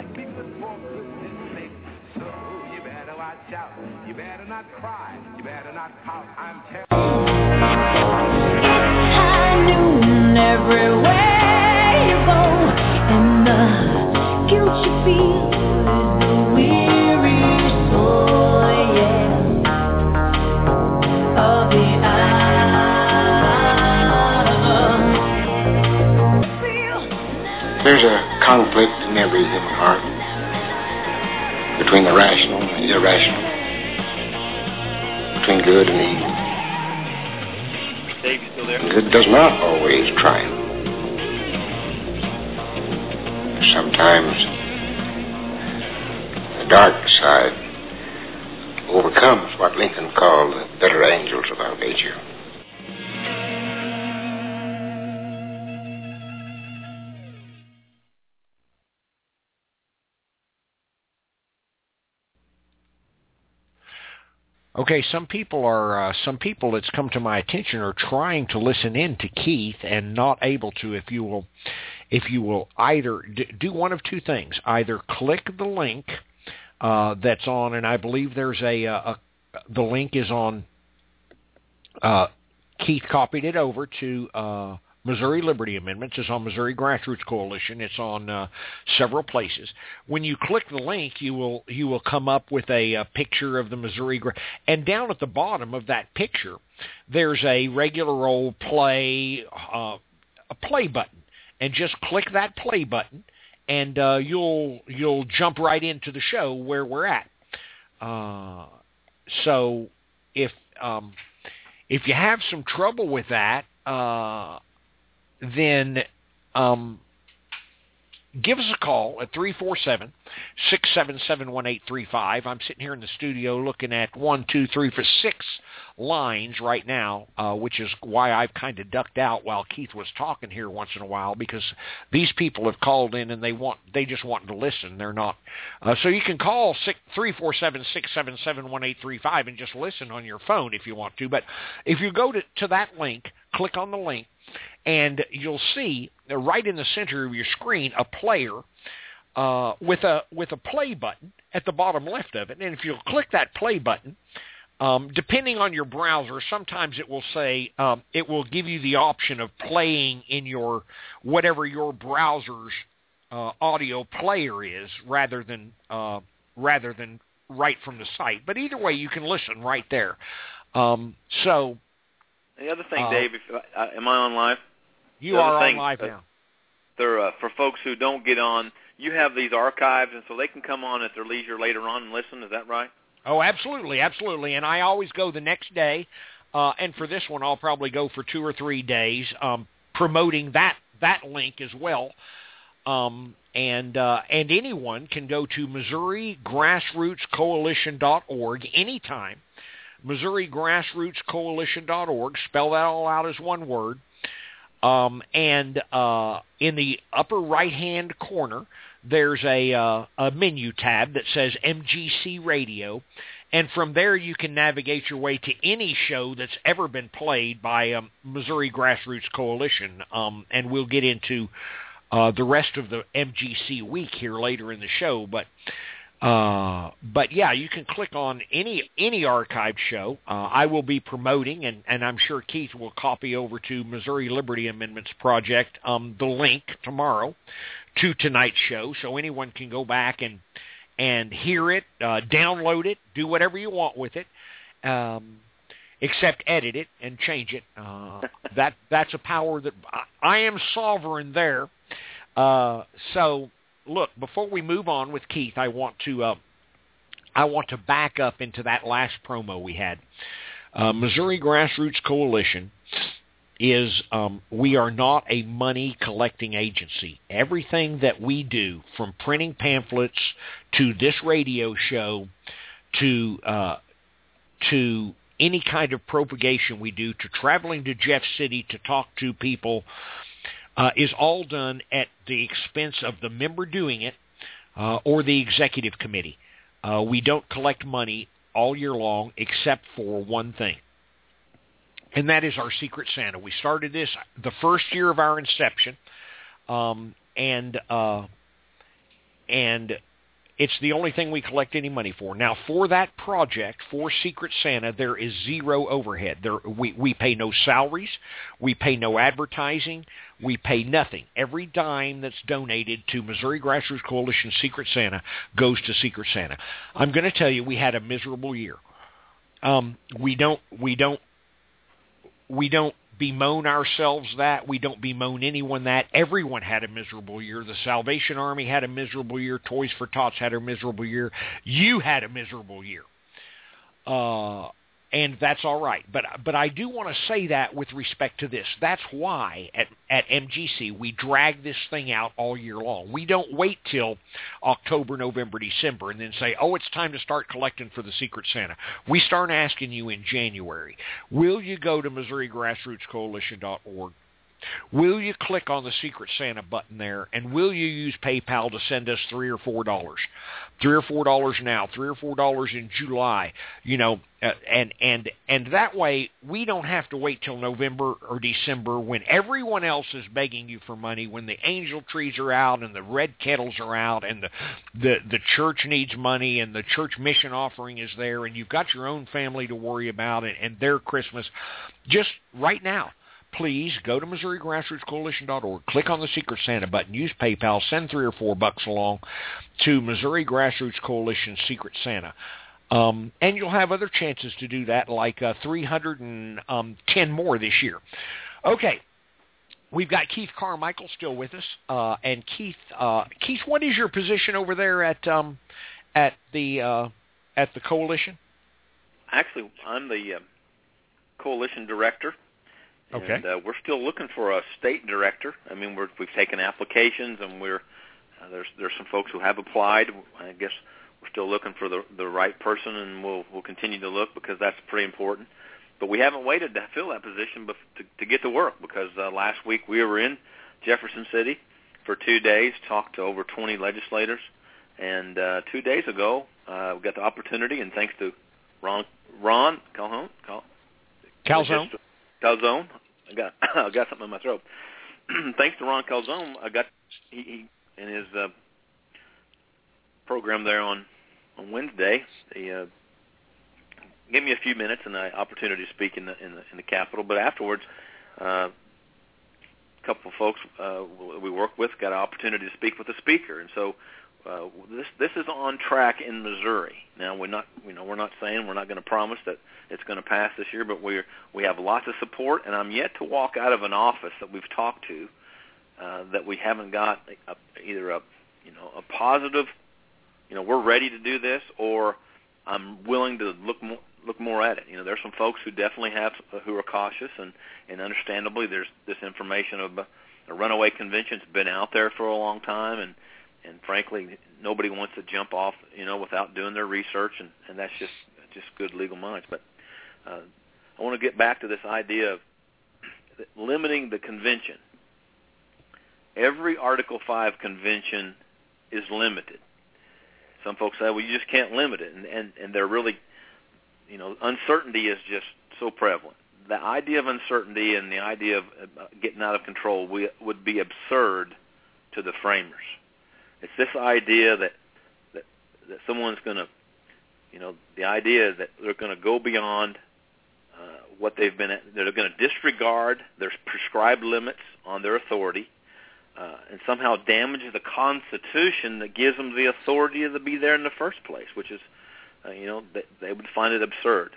Everywhere you go, and the guilt you feel is a weary soul, yeah, of the hour. There's a conflict in every human heart between the rational and the irrational, between good and evil. Dave, you still there? Good does not always triumph. Sometimes the dark side overcomes what Lincoln called the better angels of our nature. Okay, some people are uh, some people it's come to my attention are trying to listen in to Keith and not able to. If you will, if you will either d- do one of two things: either click the link uh, that's on, and I believe there's a, a, a the link is on. Uh, Keith copied it over to uh, Missouri Liberty Amendments. It's on Missouri Grassroots Coalition. It's on uh, several places. When you click the link, you will you will come up with a, a picture of the Missouri Gra- and down at the bottom of that picture, there's a regular old play uh, a play button, and just click that play button, and uh, you'll you'll jump right into the show where we're at. Uh, so if um, if you have some trouble with that. Uh, then um, give us a call at three four seven, six seven seven, one eight three five. I'm sitting here in the studio looking at one, two, three, for six lines right now, uh, which is why I've kind of ducked out while Keith was talking here once in a while, because these people have called in and they want they just want to listen. They're not. Uh, so you can call three four seven, six seven seven, one eight three five and just listen on your phone if you want to. But if you go to, to that link, click on the link, and you'll see right in the center of your screen a player uh, with a with a play button at the bottom left of it. And if you'll click that play button, um, depending on your browser, sometimes it will say um, it will give you the option of playing in your whatever your browser's uh, audio player is, rather than uh, rather than right from the site. But either way, you can listen right there. Um, so. The other thing, uh, Dave, if, uh, am I on live? You are on live uh, now. They're, uh, for folks who don't get on, you have these archives, and so they can come on at their leisure later on and listen. Is that right? Oh, absolutely, absolutely. And I always go the next day, uh, and for this one, I'll probably go for two or three days, um, promoting that that link as well. Um, and uh, and anyone can go to Missouri Grassroots Coalition dot org anytime. Missouri Grassroots Coalition dot org. Spell that all out as one word. Um, and uh, in the upper right-hand corner, there's a, uh, a menu tab that says M G C Radio. And from there, you can navigate your way to any show that's ever been played by um, Missouri Grassroots Coalition. Um, and we'll get into uh, the rest of the M G C week here later in the show. But Uh, but yeah, you can click on any any archived show. Uh, I will be promoting, and, and I'm sure Keith will copy over to Missouri Liberty Amendments Project um, the link tomorrow to tonight's show, so anyone can go back and and hear it, uh, download it, do whatever you want with it. Um, except edit it and change it. Uh, that that's a power that I, I am sovereign there. Uh, so, look, before we move on with Keith, I want to uh, I want to back up into that last promo we had. Uh, Missouri Grassroots Coalition is um, we are not a money collecting agency. Everything that we do, from printing pamphlets to this radio show to uh, to any kind of propagation we do, to traveling to Jeff City to talk to people, uh, is all done at the expense of the member doing it uh, or the executive committee. Uh, we don't collect money all year long except for one thing, and that is our Secret Santa. We started this the first year of our inception, um, and uh, and it's the only thing we collect any money for. Now, for that project, for Secret Santa, there is zero overhead. There, we, we pay no salaries. We pay no advertising. We pay nothing. Every dime that's donated to Missouri Grassroots Coalition Secret Santa goes to Secret Santa. I'm going to tell you, we had a miserable year. Um, we don't, we don't, we don't bemoan ourselves that. We don't bemoan anyone that. Everyone had a miserable year. The Salvation Army had a miserable year. Toys for Tots had a miserable year. You had a miserable year. Uh, and that's all right. But but I do want to say that with respect to this. That's why at, at M G C we drag this thing out all year long. We don't wait till October, November, December and then say, oh, it's time to start collecting for the Secret Santa. We start asking you in January, will you go to Missouri Grassroots Coalition dot org? Will you click on the Secret Santa button there, and will you use PayPal to send us three or four dollars, three or four dollars now, three or four dollars in July, you know, uh, and and and that way we don't have to wait till November or December when everyone else is begging you for money, when the angel trees are out and the red kettles are out and the the the church needs money and the church mission offering is there and you've got your own family to worry about and, and their Christmas. Just right now, please go to Missouri Grassroots Coalition dot org, click on the Secret Santa button, use PayPal, send three or four bucks along to Missouri Grassroots Coalition Secret Santa. Um, and you'll have other chances to do that, like uh, three hundred ten more this year. Okay, we've got Keith Carmichael still with us. Uh, and Keith, uh, Keith, what is your position over there at um, at the uh, at the coalition? Actually, I'm the uh, coalition director. Okay. And uh, we're still looking for a state director. I mean, we're, we've taken applications, and we're uh, there's there's some folks who have applied. I guess we're still looking for the the right person, and we'll we'll continue to look because that's pretty important. But we haven't waited to fill that position bef- to, to get to work because uh, last week we were in Jefferson City for two days, talked to over twenty legislators, and uh, two days ago uh, we got the opportunity, and thanks to Ron Ron Calhoun, Cal, Calzone. Calzone, I got I got something in my throat. Thanks to Ron Calzone, I got he, he in his uh, program there on on Wednesday. He uh, gave me a few minutes and an opportunity to speak in the in the, in the Capitol. But afterwards, uh, a couple of folks uh, we work with got an opportunity to speak with the speaker, and so. Uh, this this is on track in Missouri. Now we're not you know we're not saying we're not going to promise that it's going to pass this year, but we we have lots of support, and I'm yet to walk out of an office that we've talked to uh, that we haven't got a, either a you know a positive you know we're ready to do this, or I'm willing to look more look more at it. You know there's some folks who definitely have who are cautious, and and understandably there's this information of a, a runaway convention's been out there for a long time, and. And frankly, nobody wants to jump off, you know, without doing their research, and, and that's just just good legal minds. But uh, I want to get back to this idea of limiting the convention. Every Article five convention is limited. Some folks say, well, you just can't limit it, and, and, and they're really, you know, uncertainty is just so prevalent. The idea of uncertainty and the idea of getting out of control we, would be absurd to the framers. It's this idea that that, that someone's going to, you know, the idea that they're going to go beyond uh, what they've been, they're going to disregard their prescribed limits on their authority uh, and somehow damage the Constitution that gives them the authority to be there in the first place, which is, uh, you know, they, they would find it absurd.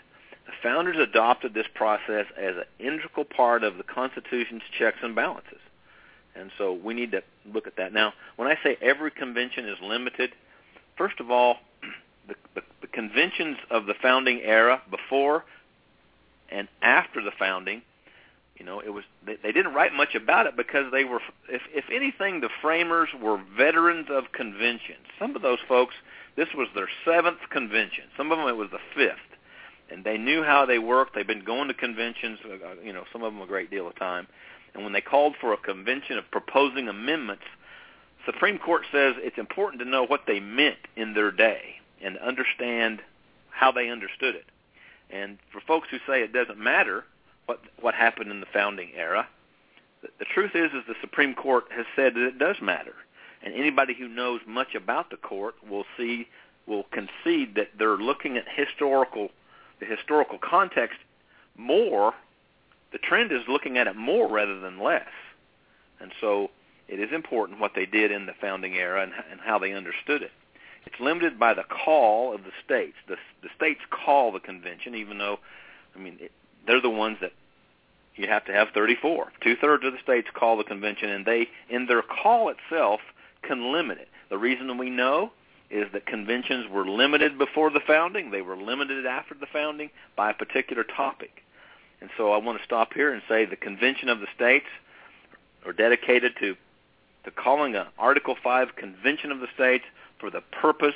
The founders adopted this process as an integral part of the Constitution's checks and balances. And so we need to look at that. Now, when I say every convention is limited, first of all, the, the, the conventions of the founding era, before and after the founding, you know, it was they, they didn't write much about it because they were, if, if anything, the framers were veterans of conventions. Some of those folks, this was their seventh convention. Some of them it was the fifth. And they knew how they worked. They've been going to conventions, uh, you know, some of them a great deal of time. And when they called for a convention of proposing amendments, Supreme Court says it's important to know what they meant in their day and understand how they understood it. And for folks who say it doesn't matter what what happened in the founding era, the, the truth is, is the Supreme Court has said that it does matter. And anybody who knows much about the court will see, will concede that they're looking at historical the historical context more. The trend is looking at it more rather than less. And so it is important what they did in the founding era and, and how they understood it. It's limited by the call of the states. The, the states call the convention, even though, I mean, it, they're the ones that you have to have thirty-four. Two-thirds of the states call the convention, and they, in their call itself, can limit it. The reason we know is that conventions were limited before the founding. They were limited after the founding by a particular topic. And so I want to stop here and say the Convention of the States are dedicated to, to calling an Article five Convention of the States for the purpose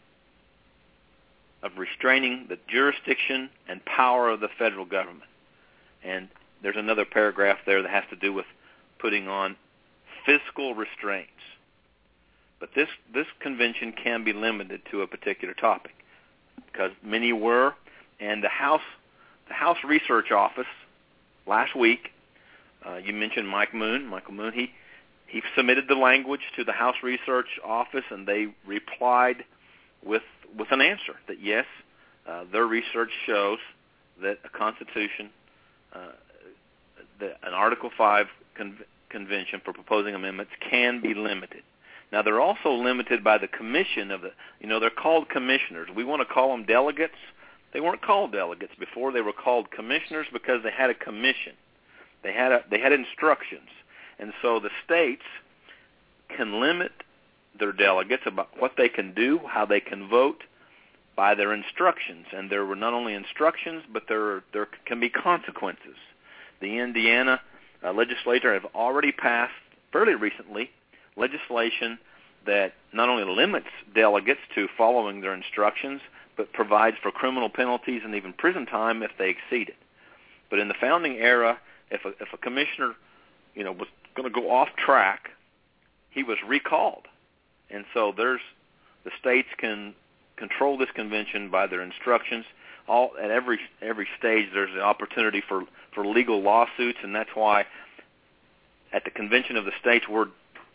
of restraining the jurisdiction and power of the federal government. And there's another paragraph there that has to do with putting on fiscal restraints. But this, this convention can be limited to a particular topic because many were, and the House the House Research Office last week, uh, you mentioned Mike Moon. Michael Moon, he, he submitted the language to the House Research Office, and they replied with with an answer that yes, uh, their research shows that a Constitution, uh, the, an Article five con- convention for proposing amendments can be limited. Now, they're also limited by the commission of the, you know, they're called commissioners. We want to call them delegates. They weren't called delegates before. They were called commissioners because they had a commission. They had a, they had instructions. And so the states can limit their delegates about what they can do, how they can vote by their instructions. And there were not only instructions, but there, there can be consequences. The Indiana uh, legislature have already passed, fairly recently, legislation that not only limits delegates to following their instructions, but provides for criminal penalties and even prison time if they exceed it. But in the founding era, if a, if a commissioner, you know, was going to go off track, he was recalled. And so there's the states can control this convention by their instructions. All at every every stage, there's an opportunity for, for legal lawsuits, and that's why at the Convention of the States, we're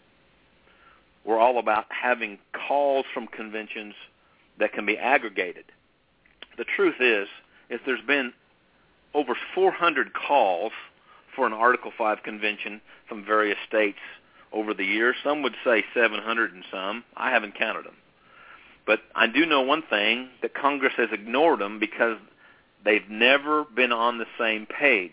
we're all about having calls from conventions that can be aggregated. The truth is, if there's been over four hundred calls for an Article five convention from various states over the years, some would say seven hundred and some. I haven't counted them. But I do know one thing, that Congress has ignored them because they've never been on the same page.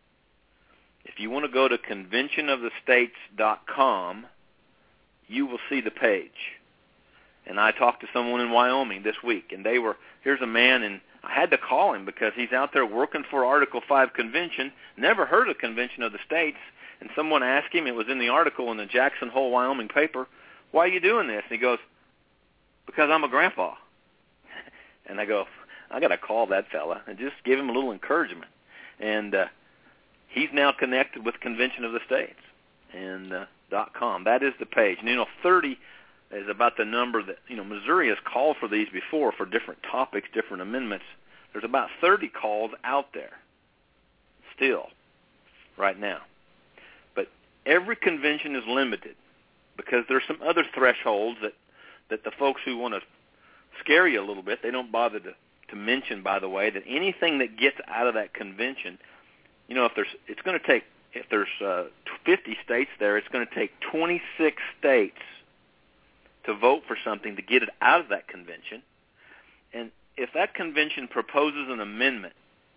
If you want to go to convention of the states dot com, you will see the page. And I talked to someone in Wyoming this week, and they were, here's a man, and I had to call him because he's out there working for Article five convention, never heard of Convention of the States, and someone asked him, it was in the article in the Jackson Hole, Wyoming paper, why are you doing this? And he goes, because I'm a grandpa. And I go, I got to call that fella and just give him a little encouragement. And uh, he's now connected with Convention of the States and uh, .com. That is the page. And, you know, thirty is about the number that, you know, Missouri has called for these before for different topics, different amendments. There's about thirty calls out there still right now. But every convention is limited because there's some other thresholds that, that the folks who want to scare you a little bit, they don't bother to, to mention, by the way, that anything that gets out of that convention, you know, if there's, it's going to take, if there's uh, fifty states there, it's going to take twenty-six states to vote for something to get it out of that convention. And if that convention proposes an amendment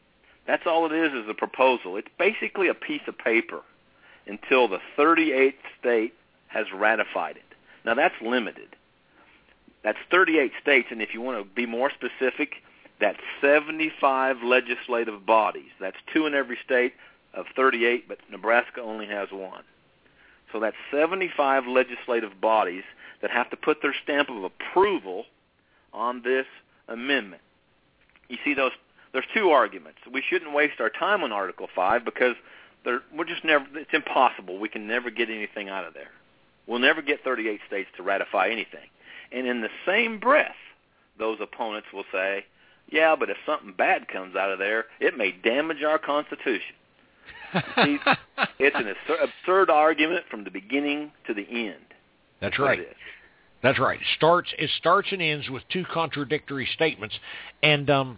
That's all it is, is a proposal. It's basically a piece of paper until the thirty-eighth state has ratified it. Now, that's limited. That's thirty-eight states, and if you want to be more specific, that's seventy-five legislative bodies. That's two in every state of thirty-eight, but Nebraska only has one. So that's seventy-five legislative bodies that have to put their stamp of approval on this amendment. You see, those there's two arguments. We shouldn't waste our time on Article five because there, we're just never. It's impossible. We can never get anything out of there. We'll never get thirty-eight states to ratify anything. And in the same breath, those opponents will say, yeah, but if something bad comes out of there, it may damage our Constitution. See, it's an absurd argument from the beginning to the end. That's right. That's right. It starts, it starts and ends with two contradictory statements, and um,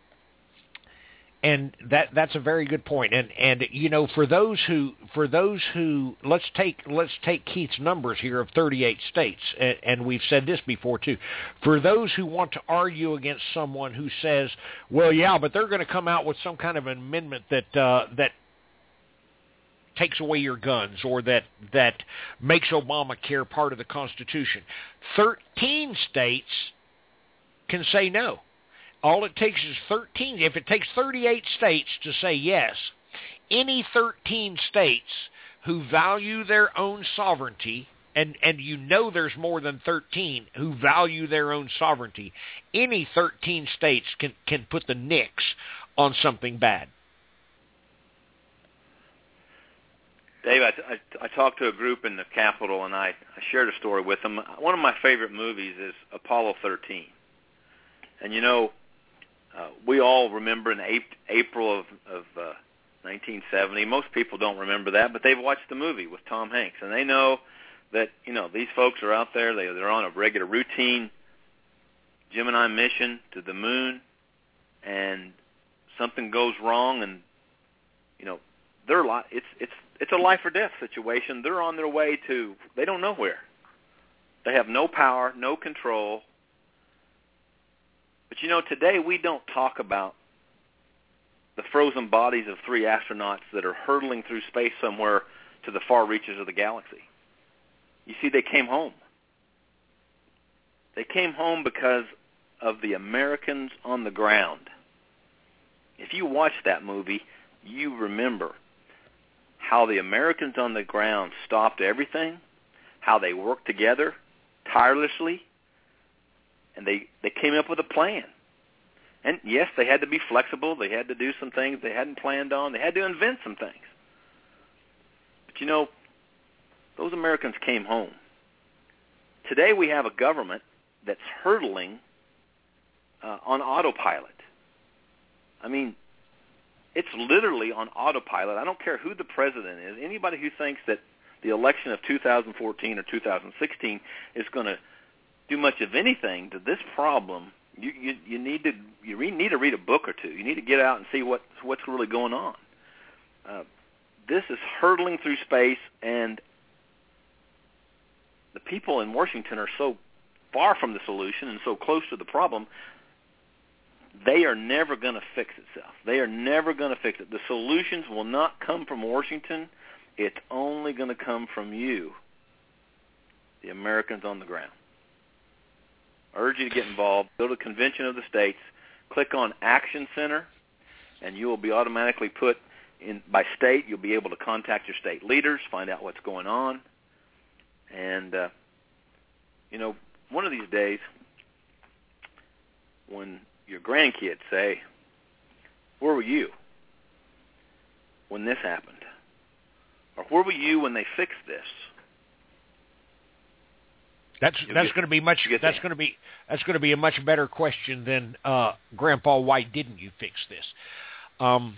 and that that's a very good point. And and you know, for those who for those who let's take let's take Keith's numbers here of thirty-eight states, and, and we've said this before too. For those who want to argue against someone who says, well, yeah, but they're going to come out with some kind of amendment that uh, that takes away your guns, or that, that makes Obamacare part of the Constitution. Thirteen states can say no. All it takes is thirteen. If it takes thirty-eight states to say yes, any thirteen states who value their own sovereignty, and, and you know there's more than thirteen who value their own sovereignty, any thirteen states can, can put the nix on something bad. Dave, I, I, I talked to a group in the Capitol, and I, I shared a story with them. One of my favorite movies is Apollo thirteen. And, you know, uh, we all remember in April of, of uh, nineteen seventy. Most people don't remember that, but they've watched the movie with Tom Hanks, and they know that, you know, these folks are out there. They, they're on a regular routine Gemini mission to the moon, and something goes wrong, and, you know, they're li- it's it's It's a life or death situation. They're on their way to, they don't know where. They have no power, no control. But, you know, today we don't talk about the frozen bodies of three astronauts that are hurtling through space somewhere to the far reaches of the galaxy. You see, they came home. They came home because of the Americans on the ground. If you watch that movie, you remember how the Americans on the ground stopped everything, how they worked together tirelessly, and they, they came up with a plan. And, yes, they had to be flexible. They had to do some things they hadn't planned on. They had to invent some things. But, you know, those Americans came home. Today we have a government that's hurtling uh, on autopilot. I mean, it's literally on autopilot. I don't care who the president is. Anybody who thinks that the election of two thousand fourteen or two thousand sixteen is going to do much of anything to this problem, you, you, you need to you re- need to read a book or two. You need to get out and see what what's really going on. Uh, this is hurtling through space, and the people in Washington are so far from the solution and so close to the problem. They are never going to fix itself. They are never going to fix it. The solutions will not come from Washington. It's only going to come from you, the Americans on the ground. I urge you to get involved. Go to Convention of the States. Click on Action Center, and you will be automatically put in by state. You'll be able to contact your state leaders, find out what's going on. And, uh, you know, one of these days, when your grandkids say, where were you when this happened? Or where were you when they fixed this? That's You'll that's get, going to be much that's going to be that's going to be a much better question than uh, Grandpa, why didn't you fix this? Um,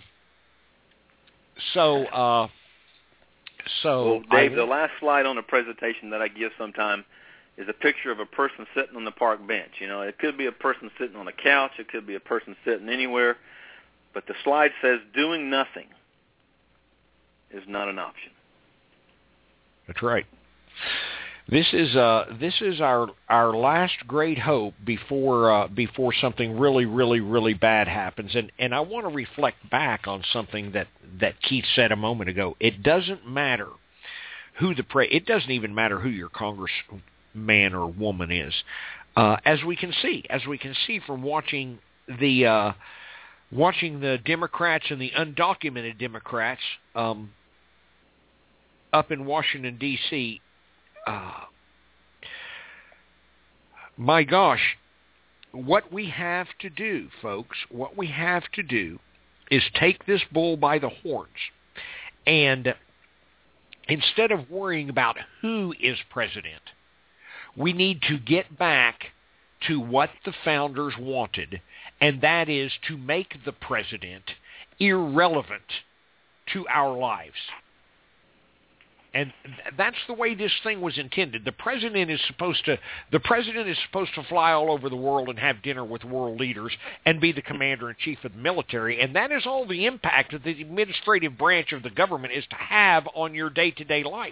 so uh, so well, Dave, I, the last slide on the presentation that I give sometime is a picture of a person sitting on the park bench. You know, it could be a person sitting on a couch. It could be a person sitting anywhere. But the slide says doing nothing is not an option. That's right. This is uh this is our our last great hope before uh, before something really really really bad happens. And and I want to reflect back on something that, that Keith said a moment ago. It doesn't matter who the pre it doesn't even matter who your congressman or woman is. Uh, as we can see, as we can see from watching the uh, watching the Democrats and the undocumented Democrats um, up in Washington D C Uh, my gosh, what we have to do, folks, what we have to do is take this bull by the horns, and instead of worrying about who is president, we need to get back to what the founders wanted, and that is to make the president irrelevant to our lives. And that's the way this thing was intended. The president is supposed to the president is supposed to fly all over the world and have dinner with world leaders and be the commander-in-chief of the military, and that is all the impact that the administrative branch of the government is to have on your day-to-day life.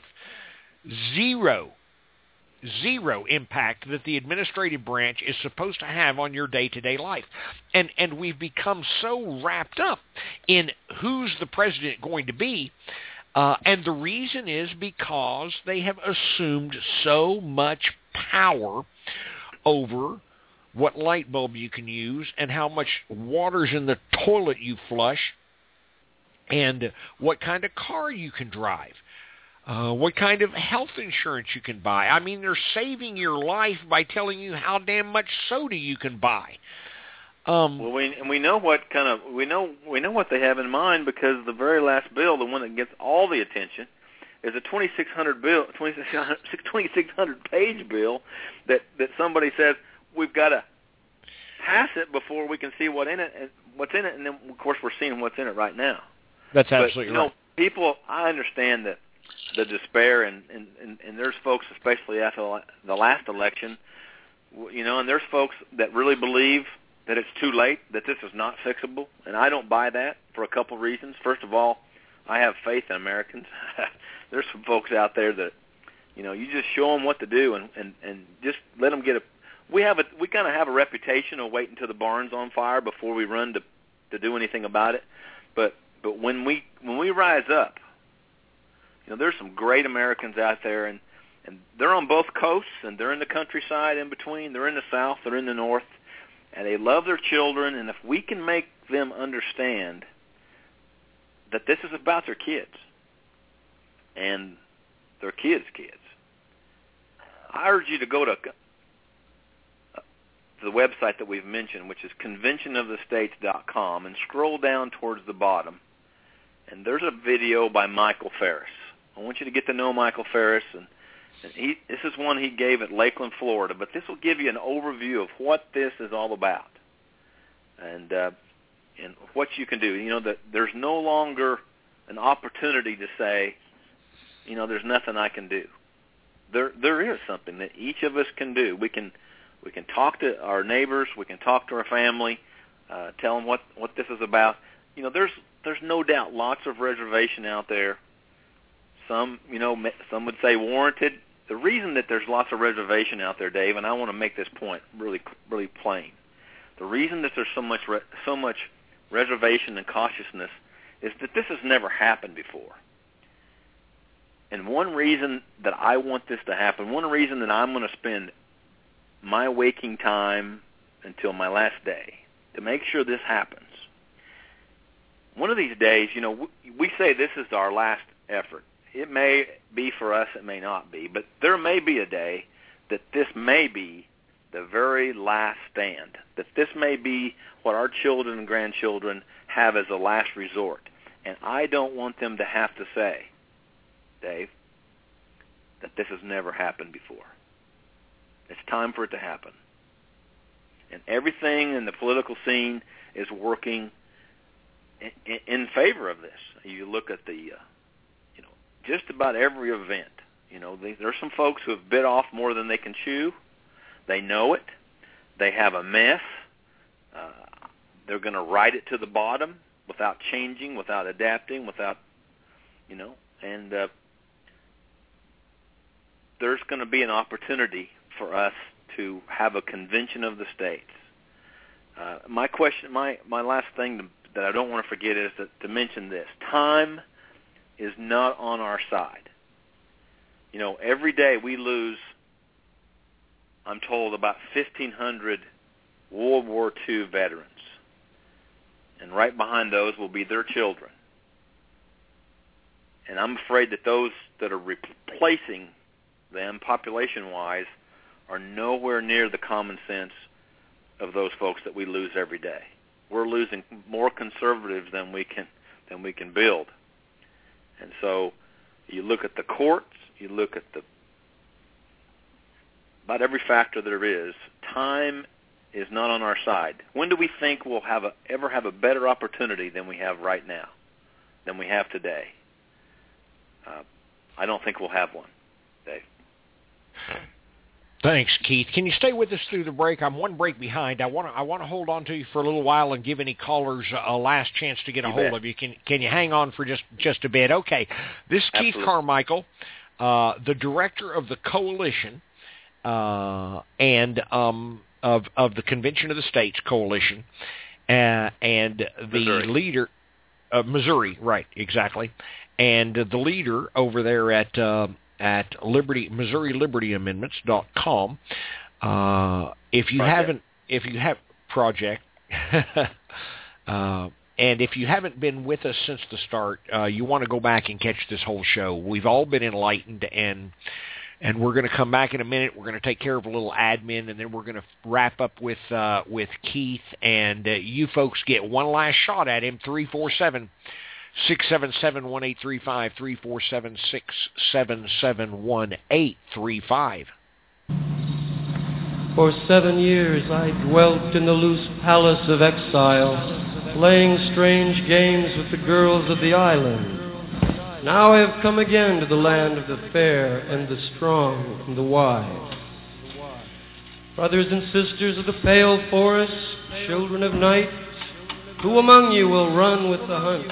Zero, zero impact that the administrative branch is supposed to have on your day-to-day life. And and we've become so wrapped up in who's the president going to be. Uh, and the reason is because they have assumed so much power over what light bulb you can use and how much water's in the toilet you flush and what kind of car you can drive, uh, what kind of health insurance you can buy. I mean, they're saving your life by telling you how damn much soda you can buy. Um, well, we and we know what kind of we know we know what they have in mind, because the very last bill, the one that gets all the attention, is a twenty-six hundred bill, twenty-six hundred page bill that that somebody says we've got to pass it before we can see what in it, what's in it, and then of course we're seeing what's in it right now. That's but, absolutely you know, right. People, I understand that the despair, and, and, and, and there's folks, especially after the last election, you know, and there's folks that really believe that it's too late, that this is not fixable, and I don't buy that for a couple reasons. First of all, I have faith in Americans. There's some folks out there that, you know, you just show them what to do and, and, and just let them get a. We have a we kind of have a reputation of waiting until the barn's on fire before we run to to do anything about it. But but when we when we rise up, you know, there's some great Americans out there, and and they're on both coasts, and they're in the countryside in between. They're in the South, they're in the North. And they love their children, and if we can make them understand that this is about their kids and their kids' kids, I urge you to go to the website that we've mentioned, which is convention of the states dot com, and scroll down towards the bottom, and there's a video by Michael Farris. I want you to get to know Michael Farris, and And he, this is one he gave at Lakeland, Florida, but this will give you an overview of what this is all about, and uh, and what you can do. You know, that there's no longer an opportunity to say, you know, there's nothing I can do. There there is something that each of us can do. We can we can talk to our neighbors, we can talk to our family, uh, tell them what, what this is about. You know, there's there's no doubt lots of reservation out there. Some, you know, some would say warranted. The reason that there's lots of reservation out there, Dave, and I want to make this point really, really plain. The reason that there's so much, re- so much reservation and cautiousness is that this has never happened before. And one reason that I want this to happen, one reason that I'm going to spend my waking time until my last day to make sure this happens. One of these days, you know, we, we say this is our last effort. It may be for us, it may not be, but there may be a day that this may be the very last stand, that this may be what our children and grandchildren have as a last resort. And I don't want them to have to say, Dave, that this has never happened before. It's time for it to happen. And everything in the political scene is working in, in, in favor of this. You look at the... Uh, just about every event. You know, they, there are some folks who have bit off more than they can chew. They know it. They have a mess. Uh, they're going to ride it to the bottom without changing, without adapting, without, you know, and uh, there's going to be an opportunity for us to have a convention of the states. Uh, my question, my, my last thing to, that I don't want to forget is that, to mention this. Time is not on our side. You know, every day we lose, I'm told, about fifteen hundred World War Two veterans. And right behind those will be their children. And I'm afraid that those that are replacing them, population-wise, are nowhere near the common sense of those folks that we lose every day. We're losing more conservatives than we can than we can build. And so you look at the courts, you look at the about every factor there is, time is not on our side. When do we think we'll have a, ever have a better opportunity than we have right now, than we have today? Uh, I don't think we'll have one, Dave. Thanks, Keith. Can you stay with us through the break? I'm one break behind. I want to I want to hold on to you for a little while and give any callers a last chance to get a You hold bet. of you. Can Can you hang on for just, just a bit? Okay. This is Absolutely. Keith Carmichael, uh, the director of the coalition uh, and um, of of the Convention of the States Coalition, uh, and the Missouri. leader of Missouri, right? Exactly, and the leader over there at. Uh, at Liberty, Missouri Liberty Amendments dot com. Uh, if you Project. haven't, if you have project, uh, and if you haven't been with us since the start, uh, you want to go back and catch this whole show. We've all been enlightened, and and we're going to come back in a minute. We're going to take care of a little admin, and then we're going to wrap up with uh, with Keith, and uh, you folks get one last shot at him. three four seven six seven seven, one eight three five, three four seven, six seven seven, one eight three five. For seven years I dwelt in the loose palace of exile, playing strange games with the girls of the island. Now I have come again to the land of the fair and the strong and the wise. Brothers and sisters of the pale forest, children of night, who among you will run with the hunt?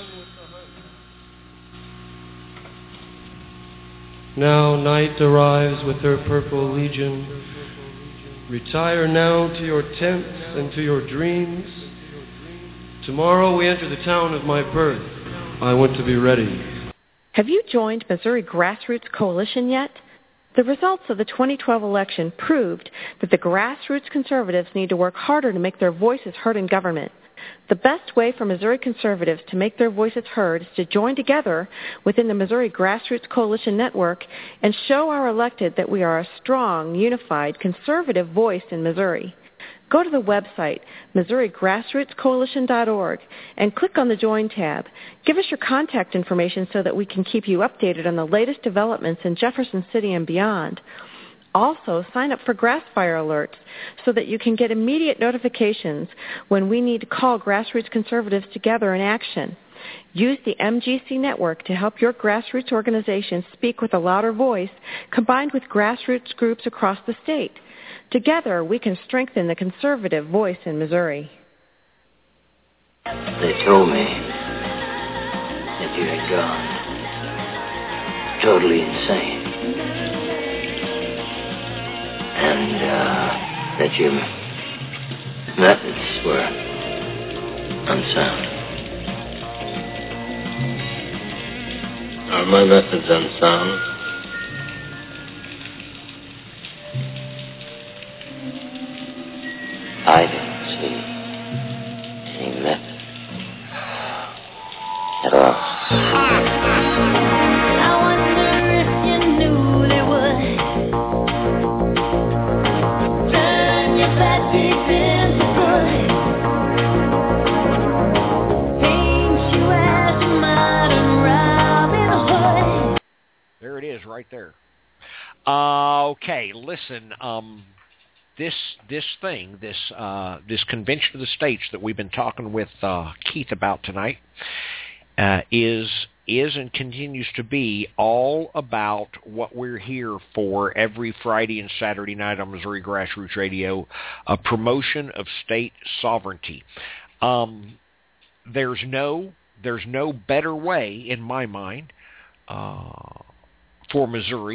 Now night arrives with her purple legion. Retire now to your tents and to your dreams. Tomorrow we enter the town of my birth. I want to be ready. Have you joined Missouri Grassroots Coalition yet? The results of the twenty twelve election proved that the grassroots conservatives need to work harder to make their voices heard in government. The best way for Missouri conservatives to make their voices heard is to join together within the Missouri Grassroots Coalition Network and show our elected that we are a strong, unified, conservative voice in Missouri. Go to the website, Missouri Grassroots Coalition dot org, and click on the Join tab. Give us your contact information so that we can keep you updated on the latest developments in Jefferson City and beyond. Also, sign up for Grassfire alerts so that you can get immediate notifications when we need to call grassroots conservatives together in action. Use the M G C network to help your grassroots organization speak with a louder voice, combined with grassroots groups across the state. Together, we can strengthen the conservative voice in Missouri. They told me that you had gone totally insane. And uh, that your methods were unsound. Are my methods unsound? I don't see any method at all. I wonder if you knew they would turn your bad deeds into good. Paint you as a modern Robin Hood. There it is, right there. Uh, okay, listen. Um, this this thing, this uh, this Convention of the States that we've been talking with uh, Keith about tonight, uh, is is and continues to be all about what we're here for every Friday and Saturday night on Missouri Grassroots Radio, a promotion of state sovereignty. Um, there's no there's no better way, in my mind, uh, for Missouri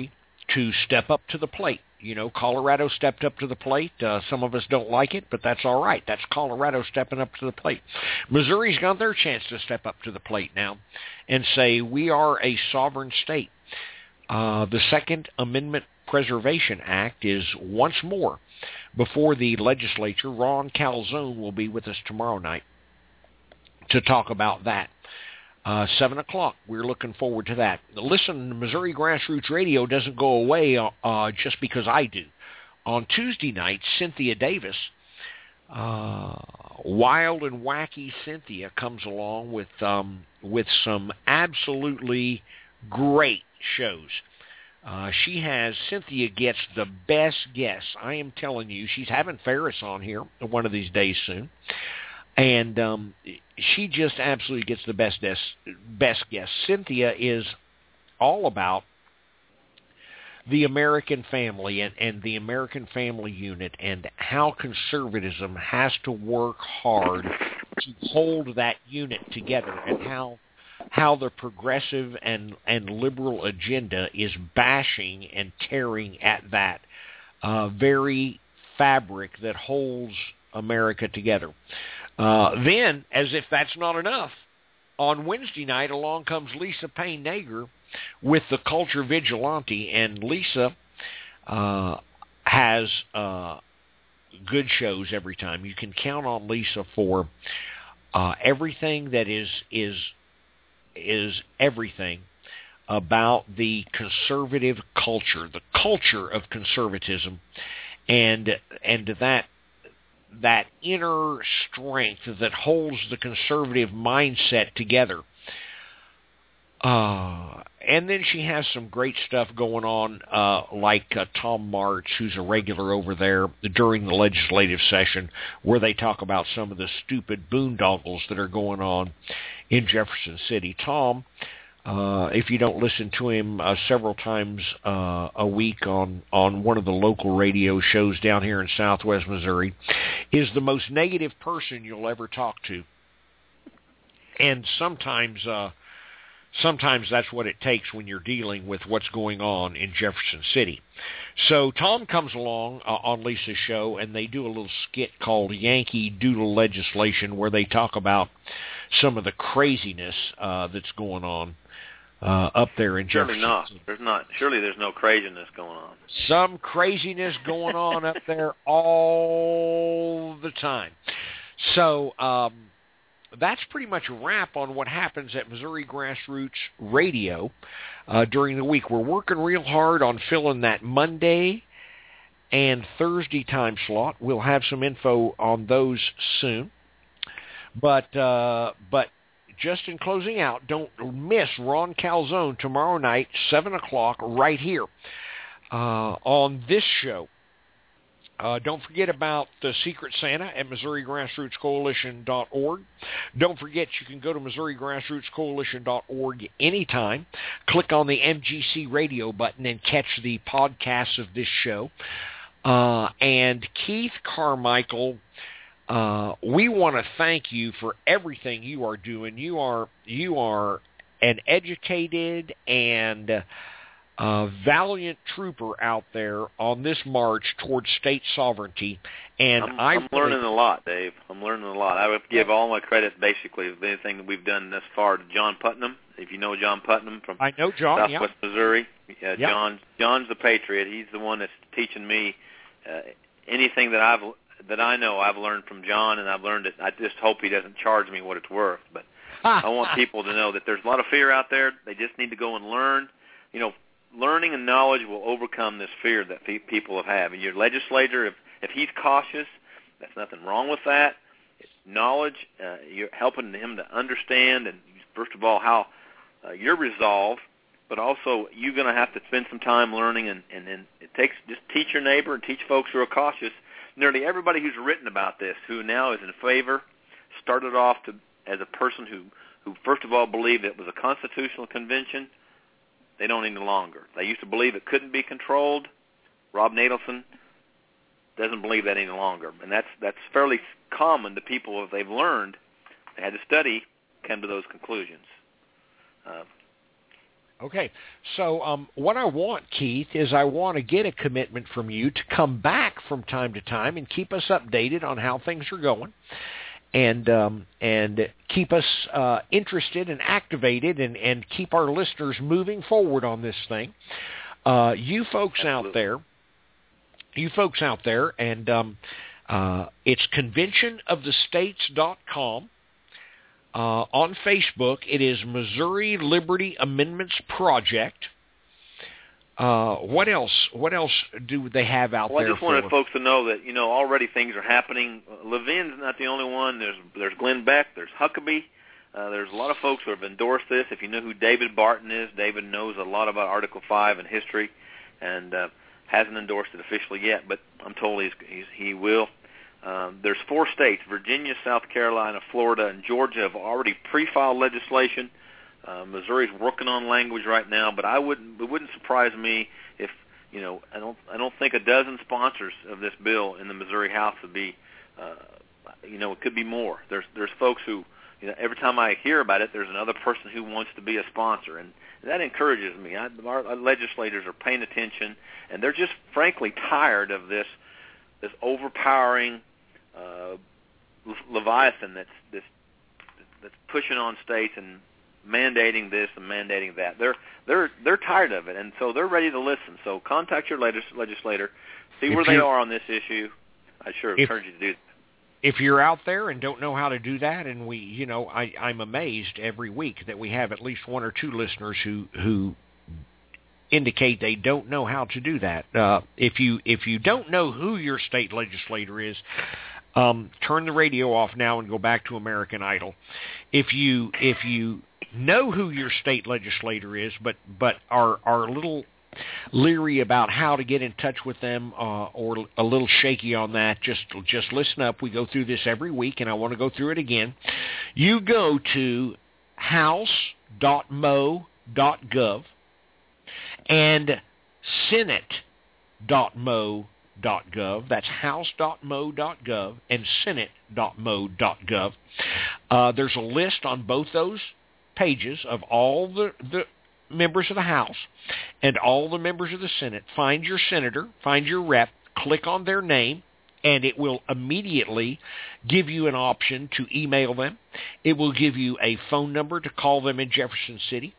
to step up to the plate. You know, Colorado stepped up to the plate. Uh, some of us don't like it, but that's all right. That's Colorado stepping up to the plate. Missouri's got their chance to step up to the plate now and say, we are a sovereign state. Uh, the Second Amendment Preservation Act is once more before the legislature. Ron Calzone will be with us tomorrow night to talk about that. Uh, seven o'clock. We're looking forward to that. Listen, Missouri Grassroots Radio doesn't go away uh, just because I do. On Tuesday night, Cynthia Davis, uh, wild and wacky Cynthia, comes along with um, with some absolutely great shows. Uh, she has, Cynthia gets the best guests. I am telling you, she's having Ferris on here one of these days soon. And um, she just absolutely gets the best des- best guess. Cynthia is all about the American family and, and the American family unit and how conservatism has to work hard to hold that unit together, and how how the progressive and, and liberal agenda is bashing and tearing at that uh, very fabric that holds America together. Uh, then, as if that's not enough, on Wednesday night along comes Lisa Payne-Nager with the Culture Vigilante, and Lisa uh, has uh, good shows every time. You can count on Lisa for uh, everything that is is is everything about the conservative culture, the culture of conservatism, and and that. that inner strength that holds the conservative mindset together. Uh, and then she has some great stuff going on, uh, like uh, Tom March, who's a regular over there during the legislative session, where they talk about some of the stupid boondoggles that are going on in Jefferson City. Tom, Uh, if you don't listen to him uh, several times uh, a week on, on one of the local radio shows down here in southwest Missouri, is the most negative person you'll ever talk to. And sometimes uh, sometimes that's what it takes when you're dealing with what's going on in Jefferson City. So Tom comes along uh, on Lisa's show, and they do a little skit called Yankee Doodle Legislation, where they talk about some of the craziness uh, that's going on Uh, up there in Surely Jefferson. not. There's not. Surely there's no craziness going on. Some craziness going on up there all the time. So um, that's pretty much a wrap on what happens at Missouri Grassroots Radio uh, during the week. We're working real hard on filling that Monday and Thursday time slot. We'll have some info on those soon. But uh, but. Just in closing out, don't miss Ron Calzone tomorrow night, seven o'clock, right here uh, on this show. Uh, don't forget about the Secret Santa at Missouri Grassroots Coalition dot org. Don't forget you can go to Missouri Grassroots Coalition dot org anytime. Click on the M G C radio button and catch the podcasts of this show. Uh, and Keith Carmichael, Uh, we want to thank you for everything you are doing. You are you are an educated and uh, valiant trooper out there on this march towards state sovereignty. And I'm, I I'm learning a lot, Dave. I'm learning a lot. I would give all my credit, basically, of anything that we've done thus far to John Putnam. If you know John Putnam from I know John, Southwest yeah. Missouri, yeah, yeah. John John's the patriot. He's the one that's teaching me uh, anything that I've. that I know I've learned from John, and I've learned it. I just hope he doesn't charge me what it's worth. But I want people to know that there's a lot of fear out there. They just need to go and learn. You know, learning and knowledge will overcome this fear that people have had. And your legislator, if, if he's cautious, there's nothing wrong with that. It's knowledge. Uh, you're helping him to understand, and first of all, how uh, you're resolved, but also you're going to have to spend some time learning, and, and then it takes just teach your neighbor and teach folks who are cautious. Nearly everybody who's written about this, who now is in favor, started off to, as a person who, who first of all believed it was a constitutional convention. They don't any longer. They used to believe it couldn't be controlled. Rob Natelson doesn't believe that any longer, and that's that's fairly common to people if they've learned, they had to study, come to those conclusions. Uh, Okay, so um, what I want, Keith, is I want to get a commitment from you to come back from time to time and keep us updated on how things are going, and um, and keep us uh, interested and activated, and, and keep our listeners moving forward on this thing. Uh, you folks Absolutely. out there, you folks out there, and um, uh, it's convention of the states dot com. Uh, on Facebook, it is Missouri Liberty Amendments Project. Uh, what else? What else do they have out well, there? I just wanted for? folks to know that, you know, already things are happening. Levin's not the only one. There's there's Glenn Beck. There's Huckabee. Uh, there's a lot of folks who have endorsed this. If you know who David Barton is, David knows a lot about Article five and history, and uh, hasn't endorsed it officially yet, but I'm told he's, he's, he will. Um, there's four states, Virginia, South Carolina, Florida, and Georgia, have already pre-filed legislation. Uh, Missouri's working on language right now, but I wouldn't. It wouldn't surprise me if, you know, I don't. I don't think a dozen sponsors of this bill in the Missouri House would be. Uh, you know, it could be more. There's there's folks who, you know, every time I hear about it, there's another person who wants to be a sponsor, and that encourages me. I, our, our legislators are paying attention, and they're just frankly tired of this this overpowering Uh, Leviathan that's this that's pushing on states and mandating this and mandating that. They're they're they're tired of it, and so they're ready to listen. So contact your legis- legislator, see if where they are on this issue. I sure encourage you to do that. If you're out there and don't know how to do that, and we, you know, I, I'm amazed every week that we have at least one or two listeners who who indicate they don't know how to do that. Uh, if you if you don't know who your state legislator is, Um, turn the radio off now and go back to American Idol. If you if you know who your state legislator is, but but are are a little leery about how to get in touch with them, uh, or a little shaky on that, just just listen up. We go through this every week, and I want to go through it again. You go to house dot mo dot gov and senate dot mo dot gov. That's house dot mo dot gov and senate dot mo dot gov. Uh, there's a list on both those pages of all the, the members of the House and all the members of the Senate. Find your senator, find your rep, click on their name, and it will immediately give you an option to email them. It will give you a phone number to call them in Jefferson City.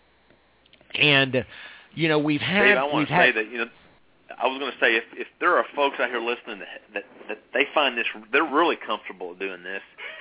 And, you know, we've had... Dave, I want we've to had, say that, you know, I was going to say, if, if there are folks out here listening that, that, that they find this, they're really comfortable doing this,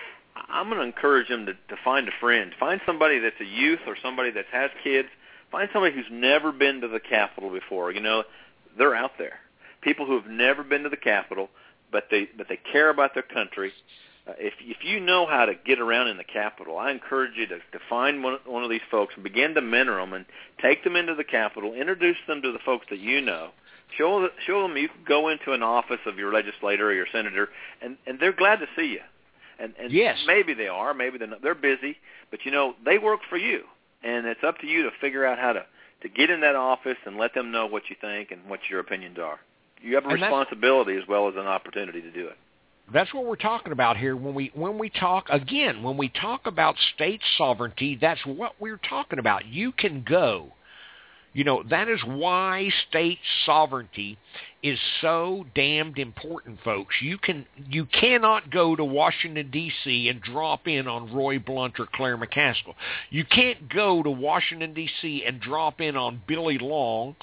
I'm going to encourage them to, to find a friend. Find somebody that's a youth or somebody that has kids. Find somebody who's never been to the Capitol before. You know, they're out there. People who have never been to the Capitol, but they but they care about their country. Uh, if if you know how to get around in the Capitol, I encourage you to, to find one, one of these folks and begin to mentor them and take them into the Capitol, introduce them to the folks that you know. Show show them you can go into an office of your legislator or your senator, and, and they're glad to see you. And, and yes. maybe they are, maybe they're not. They're busy, but, you know, they work for you. And it's up to you to figure out how to, to get in that office and let them know what you think and what your opinions are. You have a and responsibility as well as an opportunity to do it. That's what we're talking about here. When we when we talk, again, when we talk about state sovereignty, that's what we're talking about. You can go. You know, that is why state sovereignty is so damned important, folks. You can you cannot go to Washington, D C and drop in on Roy Blunt or Claire McCaskill. You can't go to Washington, D C and drop in on Billy Long.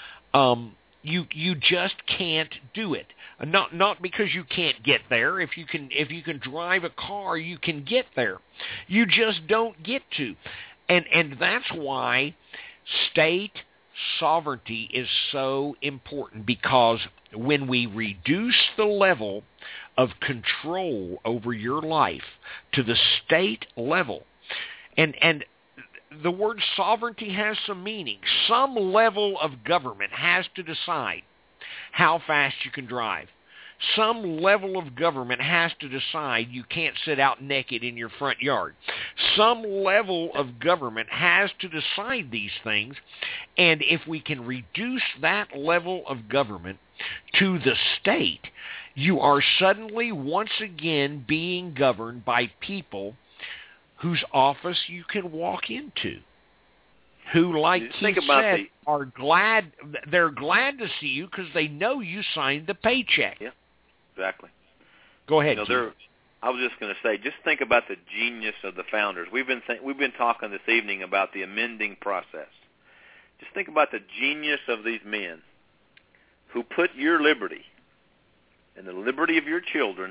Um, you you just can't do it. Not not because you can't get there. If you can if you can drive a car, you can get there. You just don't get to. And and that's why state sovereignty is so important, because when we reduce the level of control over your life to the state level, and and the word sovereignty has some meaning. Some level of government has to decide how fast you can drive. Some level of government has to decide you can't sit out naked in your front yard. Some level of government has to decide these things, and if we can reduce that level of government to the state, you are suddenly once again being governed by people whose office you can walk into. who, like Just Keith think about said, the, are glad, they're glad to see you because they know you signed the paycheck. Yeah, exactly. Go ahead, you know, Keith. they're, I was just going to say, just think about the genius of the founders. We've been th- we've been talking this evening about the amending process. Just think about the genius of these men who put your liberty and the liberty of your children.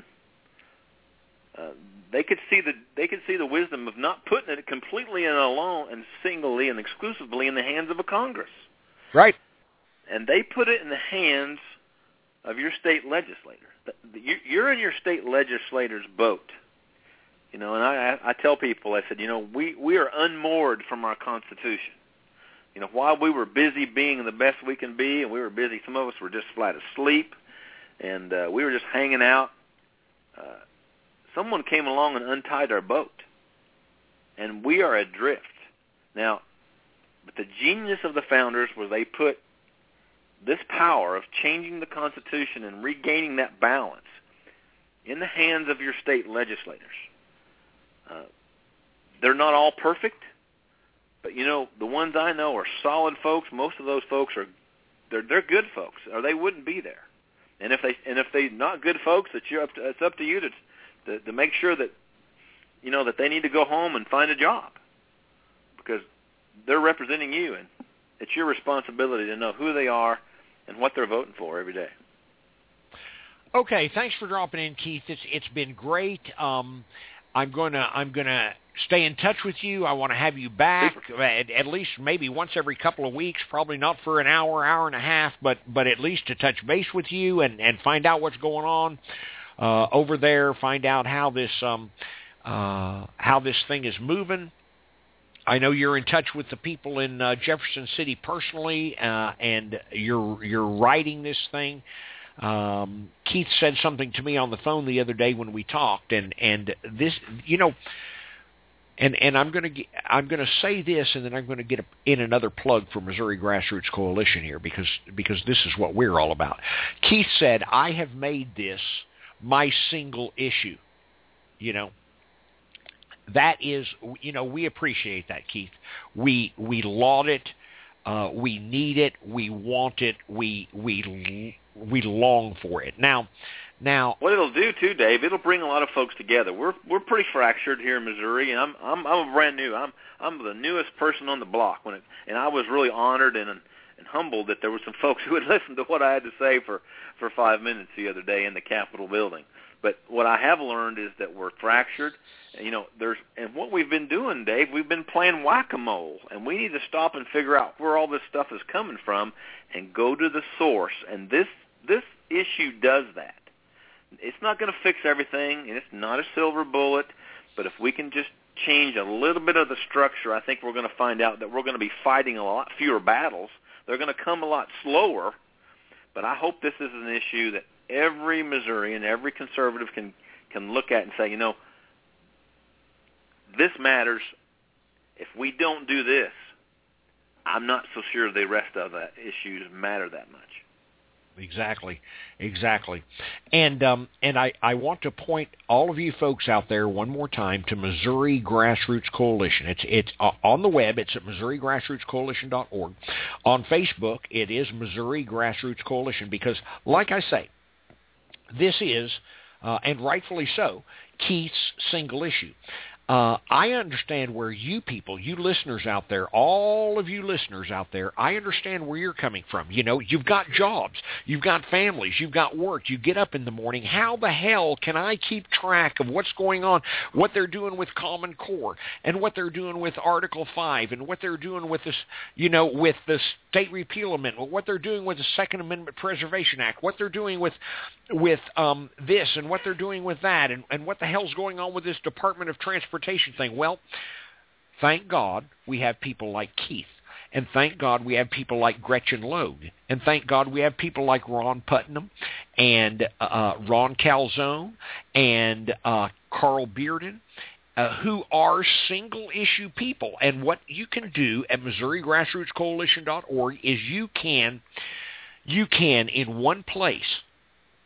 Uh, they could see the they could see the wisdom of not putting it completely and alone and singly and exclusively in the hands of a Congress. Right. And they put it in the hands of your state legislator. You're in your state legislator's boat. You know, and I, I tell people, I said, you know, we, we are unmoored from our Constitution. You know, while we were busy being the best we can be, and we were busy, some of us were just flat asleep, and uh, we were just hanging out, uh, someone came along and untied our boat, and we are adrift. Now, but the genius of the founders was they put this power of changing the Constitution and regaining that balance in the hands of your state legislators. Uh, they're not all perfect, but, you know, the ones I know are solid folks. Most of those folks are they're they're good folks, or they wouldn't be there. And if they and if they're not good folks, it's you up to, it's up to you to, to to make sure that you know that they need to go home and find a job, because they're representing you, and it's your responsibility to know who they are and what they're voting for every day. Okay, thanks for dropping in, Keith. It's it's been great. Um, I'm gonna I'm gonna stay in touch with you. I want to have you back at, at least maybe once every couple of weeks. Probably not for an hour, hour and a half, but but at least to touch base with you and, and find out what's going on uh, over there. Find out how this um uh, how this thing is moving. I know you're in touch with the people in uh, Jefferson City personally, uh, and you're you're writing this thing. Um, Keith said something to me on the phone the other day when we talked, and, and this, you know, and and I'm going to I'm going to say this, and then I'm going to get in another plug for Missouri Grassroots Coalition here, because because this is what we're all about. Keith said, I have made this my single issue, you know. That is, you know, we appreciate that, Keith. We we laud it, uh, we need it, we want it, we we we long for it. Now, now, what it'll do too, Dave, it'll bring a lot of folks together. We're we're pretty fractured here in Missouri, and I'm I'm I'm a brand new. I'm I'm the newest person on the block. When it, and I was really honored and and humbled that there were some folks who would listen to what I had to say for for five minutes the other day in the Capitol building. But what I have learned is that we're fractured. You know, there's and what we've been doing, Dave, we've been playing whack-a-mole, and we need to stop and figure out where all this stuff is coming from and go to the source. And this this issue does that. It's not going to fix everything, and it's not a silver bullet, but if we can just change a little bit of the structure, I think we're going to find out that we're going to be fighting a lot fewer battles. They're going to come a lot slower, but I hope this is an issue that every Missourian, every conservative can can look at and say, you know, this matters. If we don't do this, I'm not so sure the rest of the issues matter that much. Exactly, exactly. And um, and I, I want to point all of you folks out there one more time to Missouri Grassroots Coalition. It's it's uh, on the web. It's at Missouri Grassroots Coalition dot org. On Facebook, it is Missouri Grassroots Coalition, because, like I say, this is, uh, and rightfully so, Keith's single issue. Uh, I understand where you people, you listeners out there, all of you listeners out there, I understand where you're coming from. You know, you've got jobs, you've got families, you've got work, you get up in the morning. How the hell can I keep track of what's going on, what they're doing with Common Core, and what they're doing with Article five, and what they're doing with this, you know, with the State Repeal Amendment, what they're doing with the Second Amendment Preservation Act, what they're doing with with um, this, and what they're doing with that, and, and what the hell's going on with this Department of Transportation thing. Well, thank God we have people like Keith, and thank God we have people like Gretchen Logue, and thank God we have people like Ron Putnam, and uh, Ron Calzone, and uh, Carl Bearden, uh, who are single-issue people. And what you can do at Missouri Grassroots Coalition dot org is you can, you can, in one place,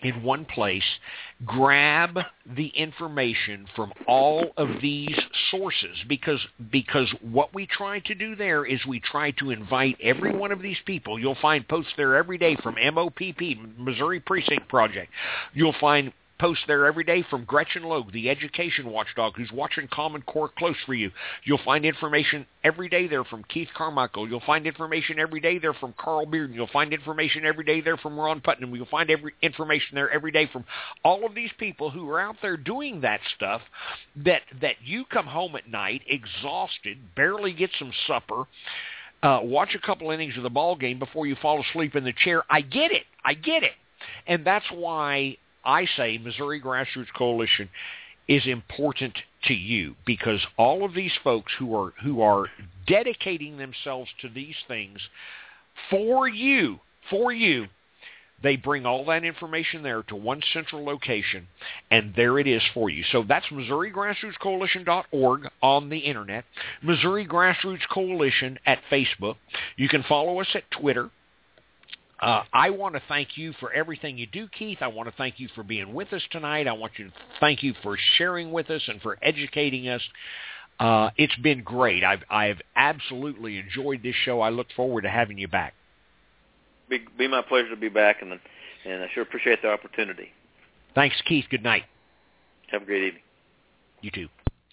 in one place, grab the information from all of these sources, because because what we try to do there is we try to invite every one of these people. You'll find posts there every day from M O P P, Missouri Precinct Project. You'll find posts there every day from Gretchen Logue, the education watchdog, who's watching Common Core close for you. You'll find information every day there from Keith Carmichael. You'll find information every day there from Carl Bearden. You'll find information every day there from Ron Putnam. You'll find every information there every day from all of these people who are out there doing that stuff, that, that you come home at night exhausted, barely get some supper, uh, watch a couple innings of the ball game before you fall asleep in the chair. I get it. I get it. And that's why I say Missouri Grassroots Coalition is important to you, because all of these folks who are who are dedicating themselves to these things for you, for you, they bring all that information there to one central location, and there it is for you. So that's Missouri Grassroots Coalition dot org on the Internet, Missouri Grassroots Coalition at Facebook. You can follow us at Twitter. Uh, I want to thank you for everything you do, Keith. I want to thank you for being with us tonight. I want you to thank you for sharing with us and for educating us. Uh, it's been great. I've I've absolutely enjoyed this show. I look forward to having you back. Be, be my pleasure to be back, and and I sure appreciate the opportunity. Thanks, Keith. Good night. Have a great evening. You too.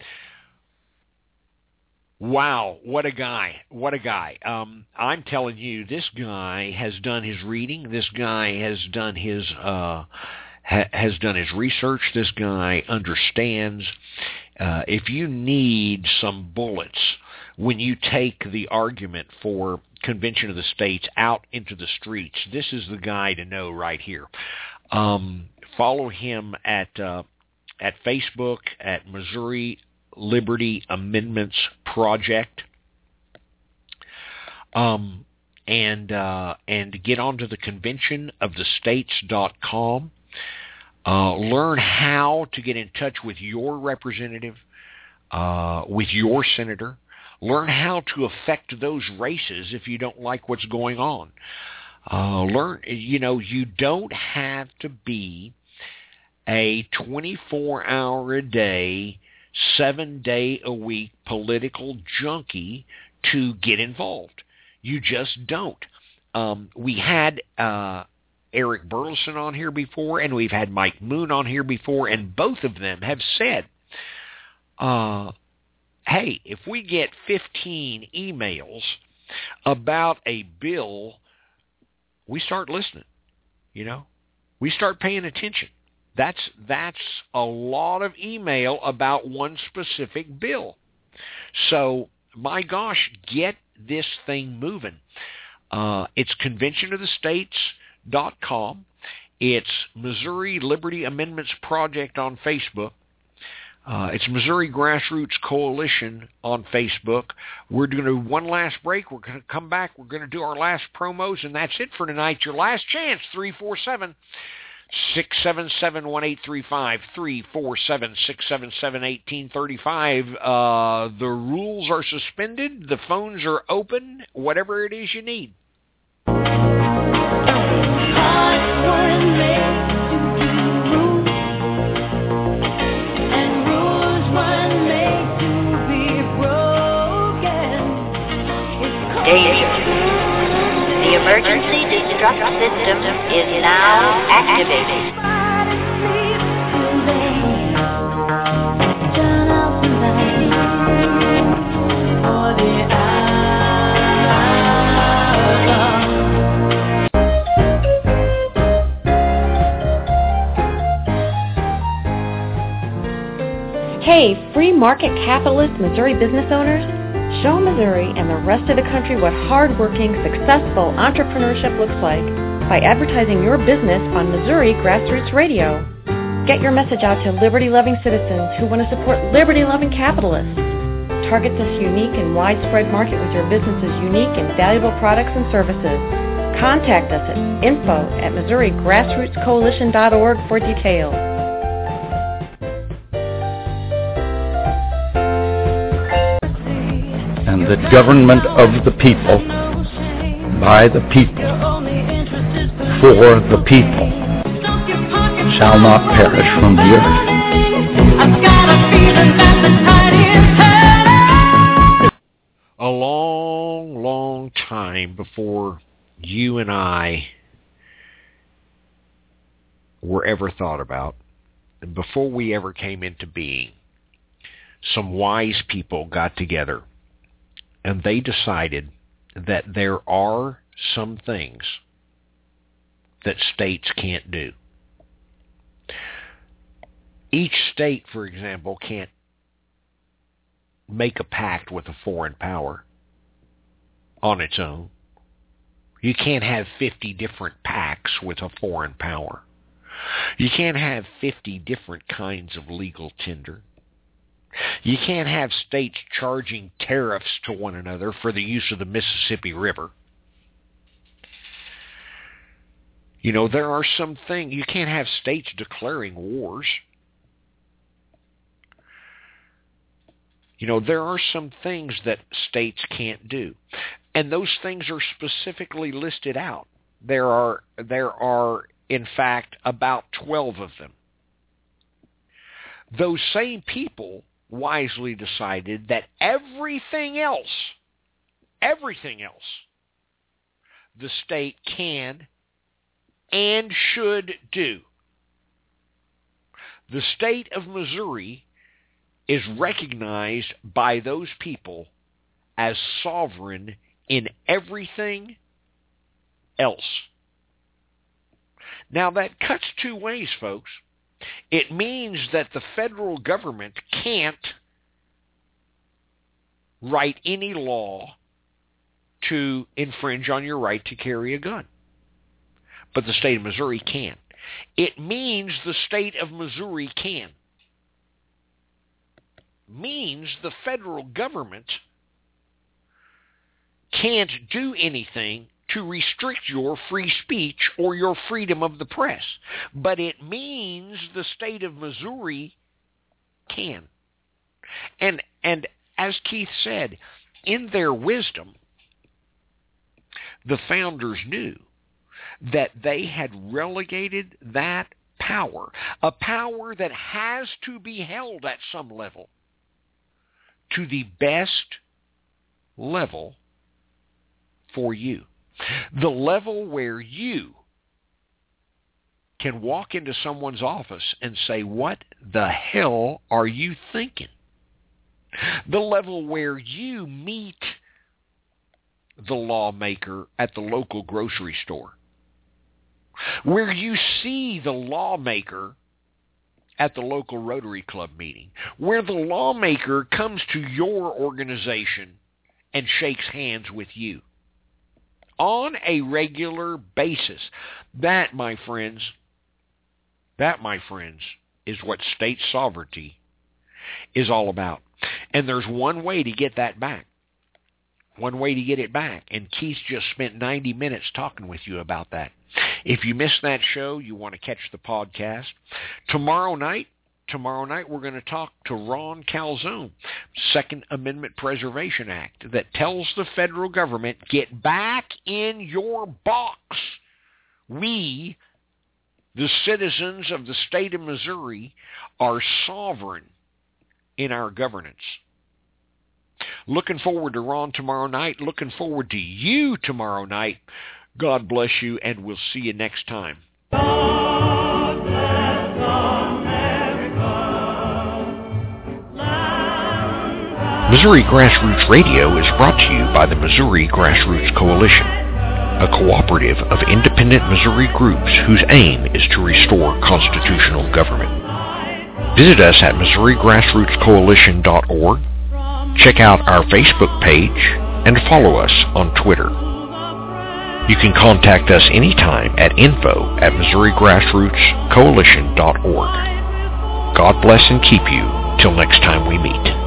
Wow, what a guy, what a guy. Um, I'm telling you, this guy has done his reading. This guy has done his uh, ha- has done his research. This guy understands. Uh, if you need some bullets when you take the argument for Convention of the States out into the streets, this is the guy to know right here. Um, follow him at uh, at Facebook at Missouri Liberty Amendments Project, um, and uh, and get onto the convention of the states dot com. Uh, learn how to get in touch with your representative, uh, with your senator. Learn how to affect those races if you don't like what's going on. Uh, learn, you know, you don't have to be a twenty-four hour a day, seven day a week political junkie to get involved. You just don't. Um, we had uh, Eric Burleson on here before, and we've had Mike Moon on here before, and both of them have said, uh, hey, if we get fifteen emails about a bill, we start listening, you know? We start paying attention. That's that's a lot of email about one specific bill. So, my gosh, get this thing moving. Uh, it's convention of the states dot com. It's Missouri Liberty Amendments Project on Facebook. Uh, it's Missouri Grassroots Coalition on Facebook. We're going to do one last break. We're going to come back. We're going to do our last promos, and that's it for tonight. Your last chance, three four seven, six seven seven, one eight three five, three four seven, six seven seven, one eight three five. Uh, the rules are suspended. The phones are open. Whatever it is you need. Danger. The emergency destruct system is now activated. Hey, free market capitalist Missouri business owners, show Missouri and the rest of the country what hardworking, successful entrepreneurship looks like by advertising your business on Missouri Grassroots Radio. Get your message out to liberty-loving citizens who want to support liberty-loving capitalists. Target this unique and widespread market with your business's unique and valuable products and services. Contact us at info at Missouri Grassroots Coalition dot org for details. And the government of the people, by the people, for the people. shall not perish from the earth. I've got a feeling that the tide is turning. A long, long time before you and I were ever thought about, and before we ever came into being, some wise people got together and they decided that there are some things that states can't do. Each state, for example, can't make a pact with a foreign power on its own. You can't have fifty different pacts with a foreign power. You can't have fifty different kinds of legal tender. You can't have states charging tariffs to one another for the use of the Mississippi River. You know, there are some things, you can't have states declaring wars. You know, there are some things that states can't do. And those things are specifically listed out. There are, there are, in fact, about twelve of them. Those same people wisely decided that everything else, everything else, the state can and should do. The state of Missouri is recognized by those people as sovereign in everything else. Now that cuts two ways, folks. It means that the federal government can't write any law to infringe on your right to carry a gun. But the state of Missouri can. It means the state of Missouri can. Means the federal government can't do anything to restrict your free speech or your freedom of the press. But it means the state of Missouri can. And and as Keith said, in their wisdom, the founders knew that they had relegated that power, a power that has to be held at some level, to the best level for you. The level where you can walk into someone's office and say, what the hell are you thinking? The level where you meet the lawmaker at the local grocery store. Where you see the lawmaker at the local Rotary Club meeting. Where the lawmaker comes to your organization and shakes hands with you. On a regular basis. That, my friends, that, my friends, is what state sovereignty is all about. And there's one way to get that back. One way to get it back. And Keith just spent ninety minutes talking with you about that. If you missed that show, you want to catch the podcast. Tomorrow night, Tomorrow night we're going to talk to Ron Calzone, Second Amendment Preservation Act, that tells the federal government, get back in your box. We, the citizens of the state of Missouri, are sovereign in our governance. Looking forward to Ron tomorrow night. Looking forward to you tomorrow night. God bless you, and we'll see you next time. God bless Missouri Grassroots Radio is brought to you by the Missouri Grassroots Coalition, a cooperative of independent Missouri groups whose aim is to restore constitutional government. Visit us at Missouri Grassroots Coalition dot org, check out our Facebook page, and follow us on Twitter. You can contact us anytime at info at Missouri Grassroots Coalition dot org. God bless and keep you till next time we meet.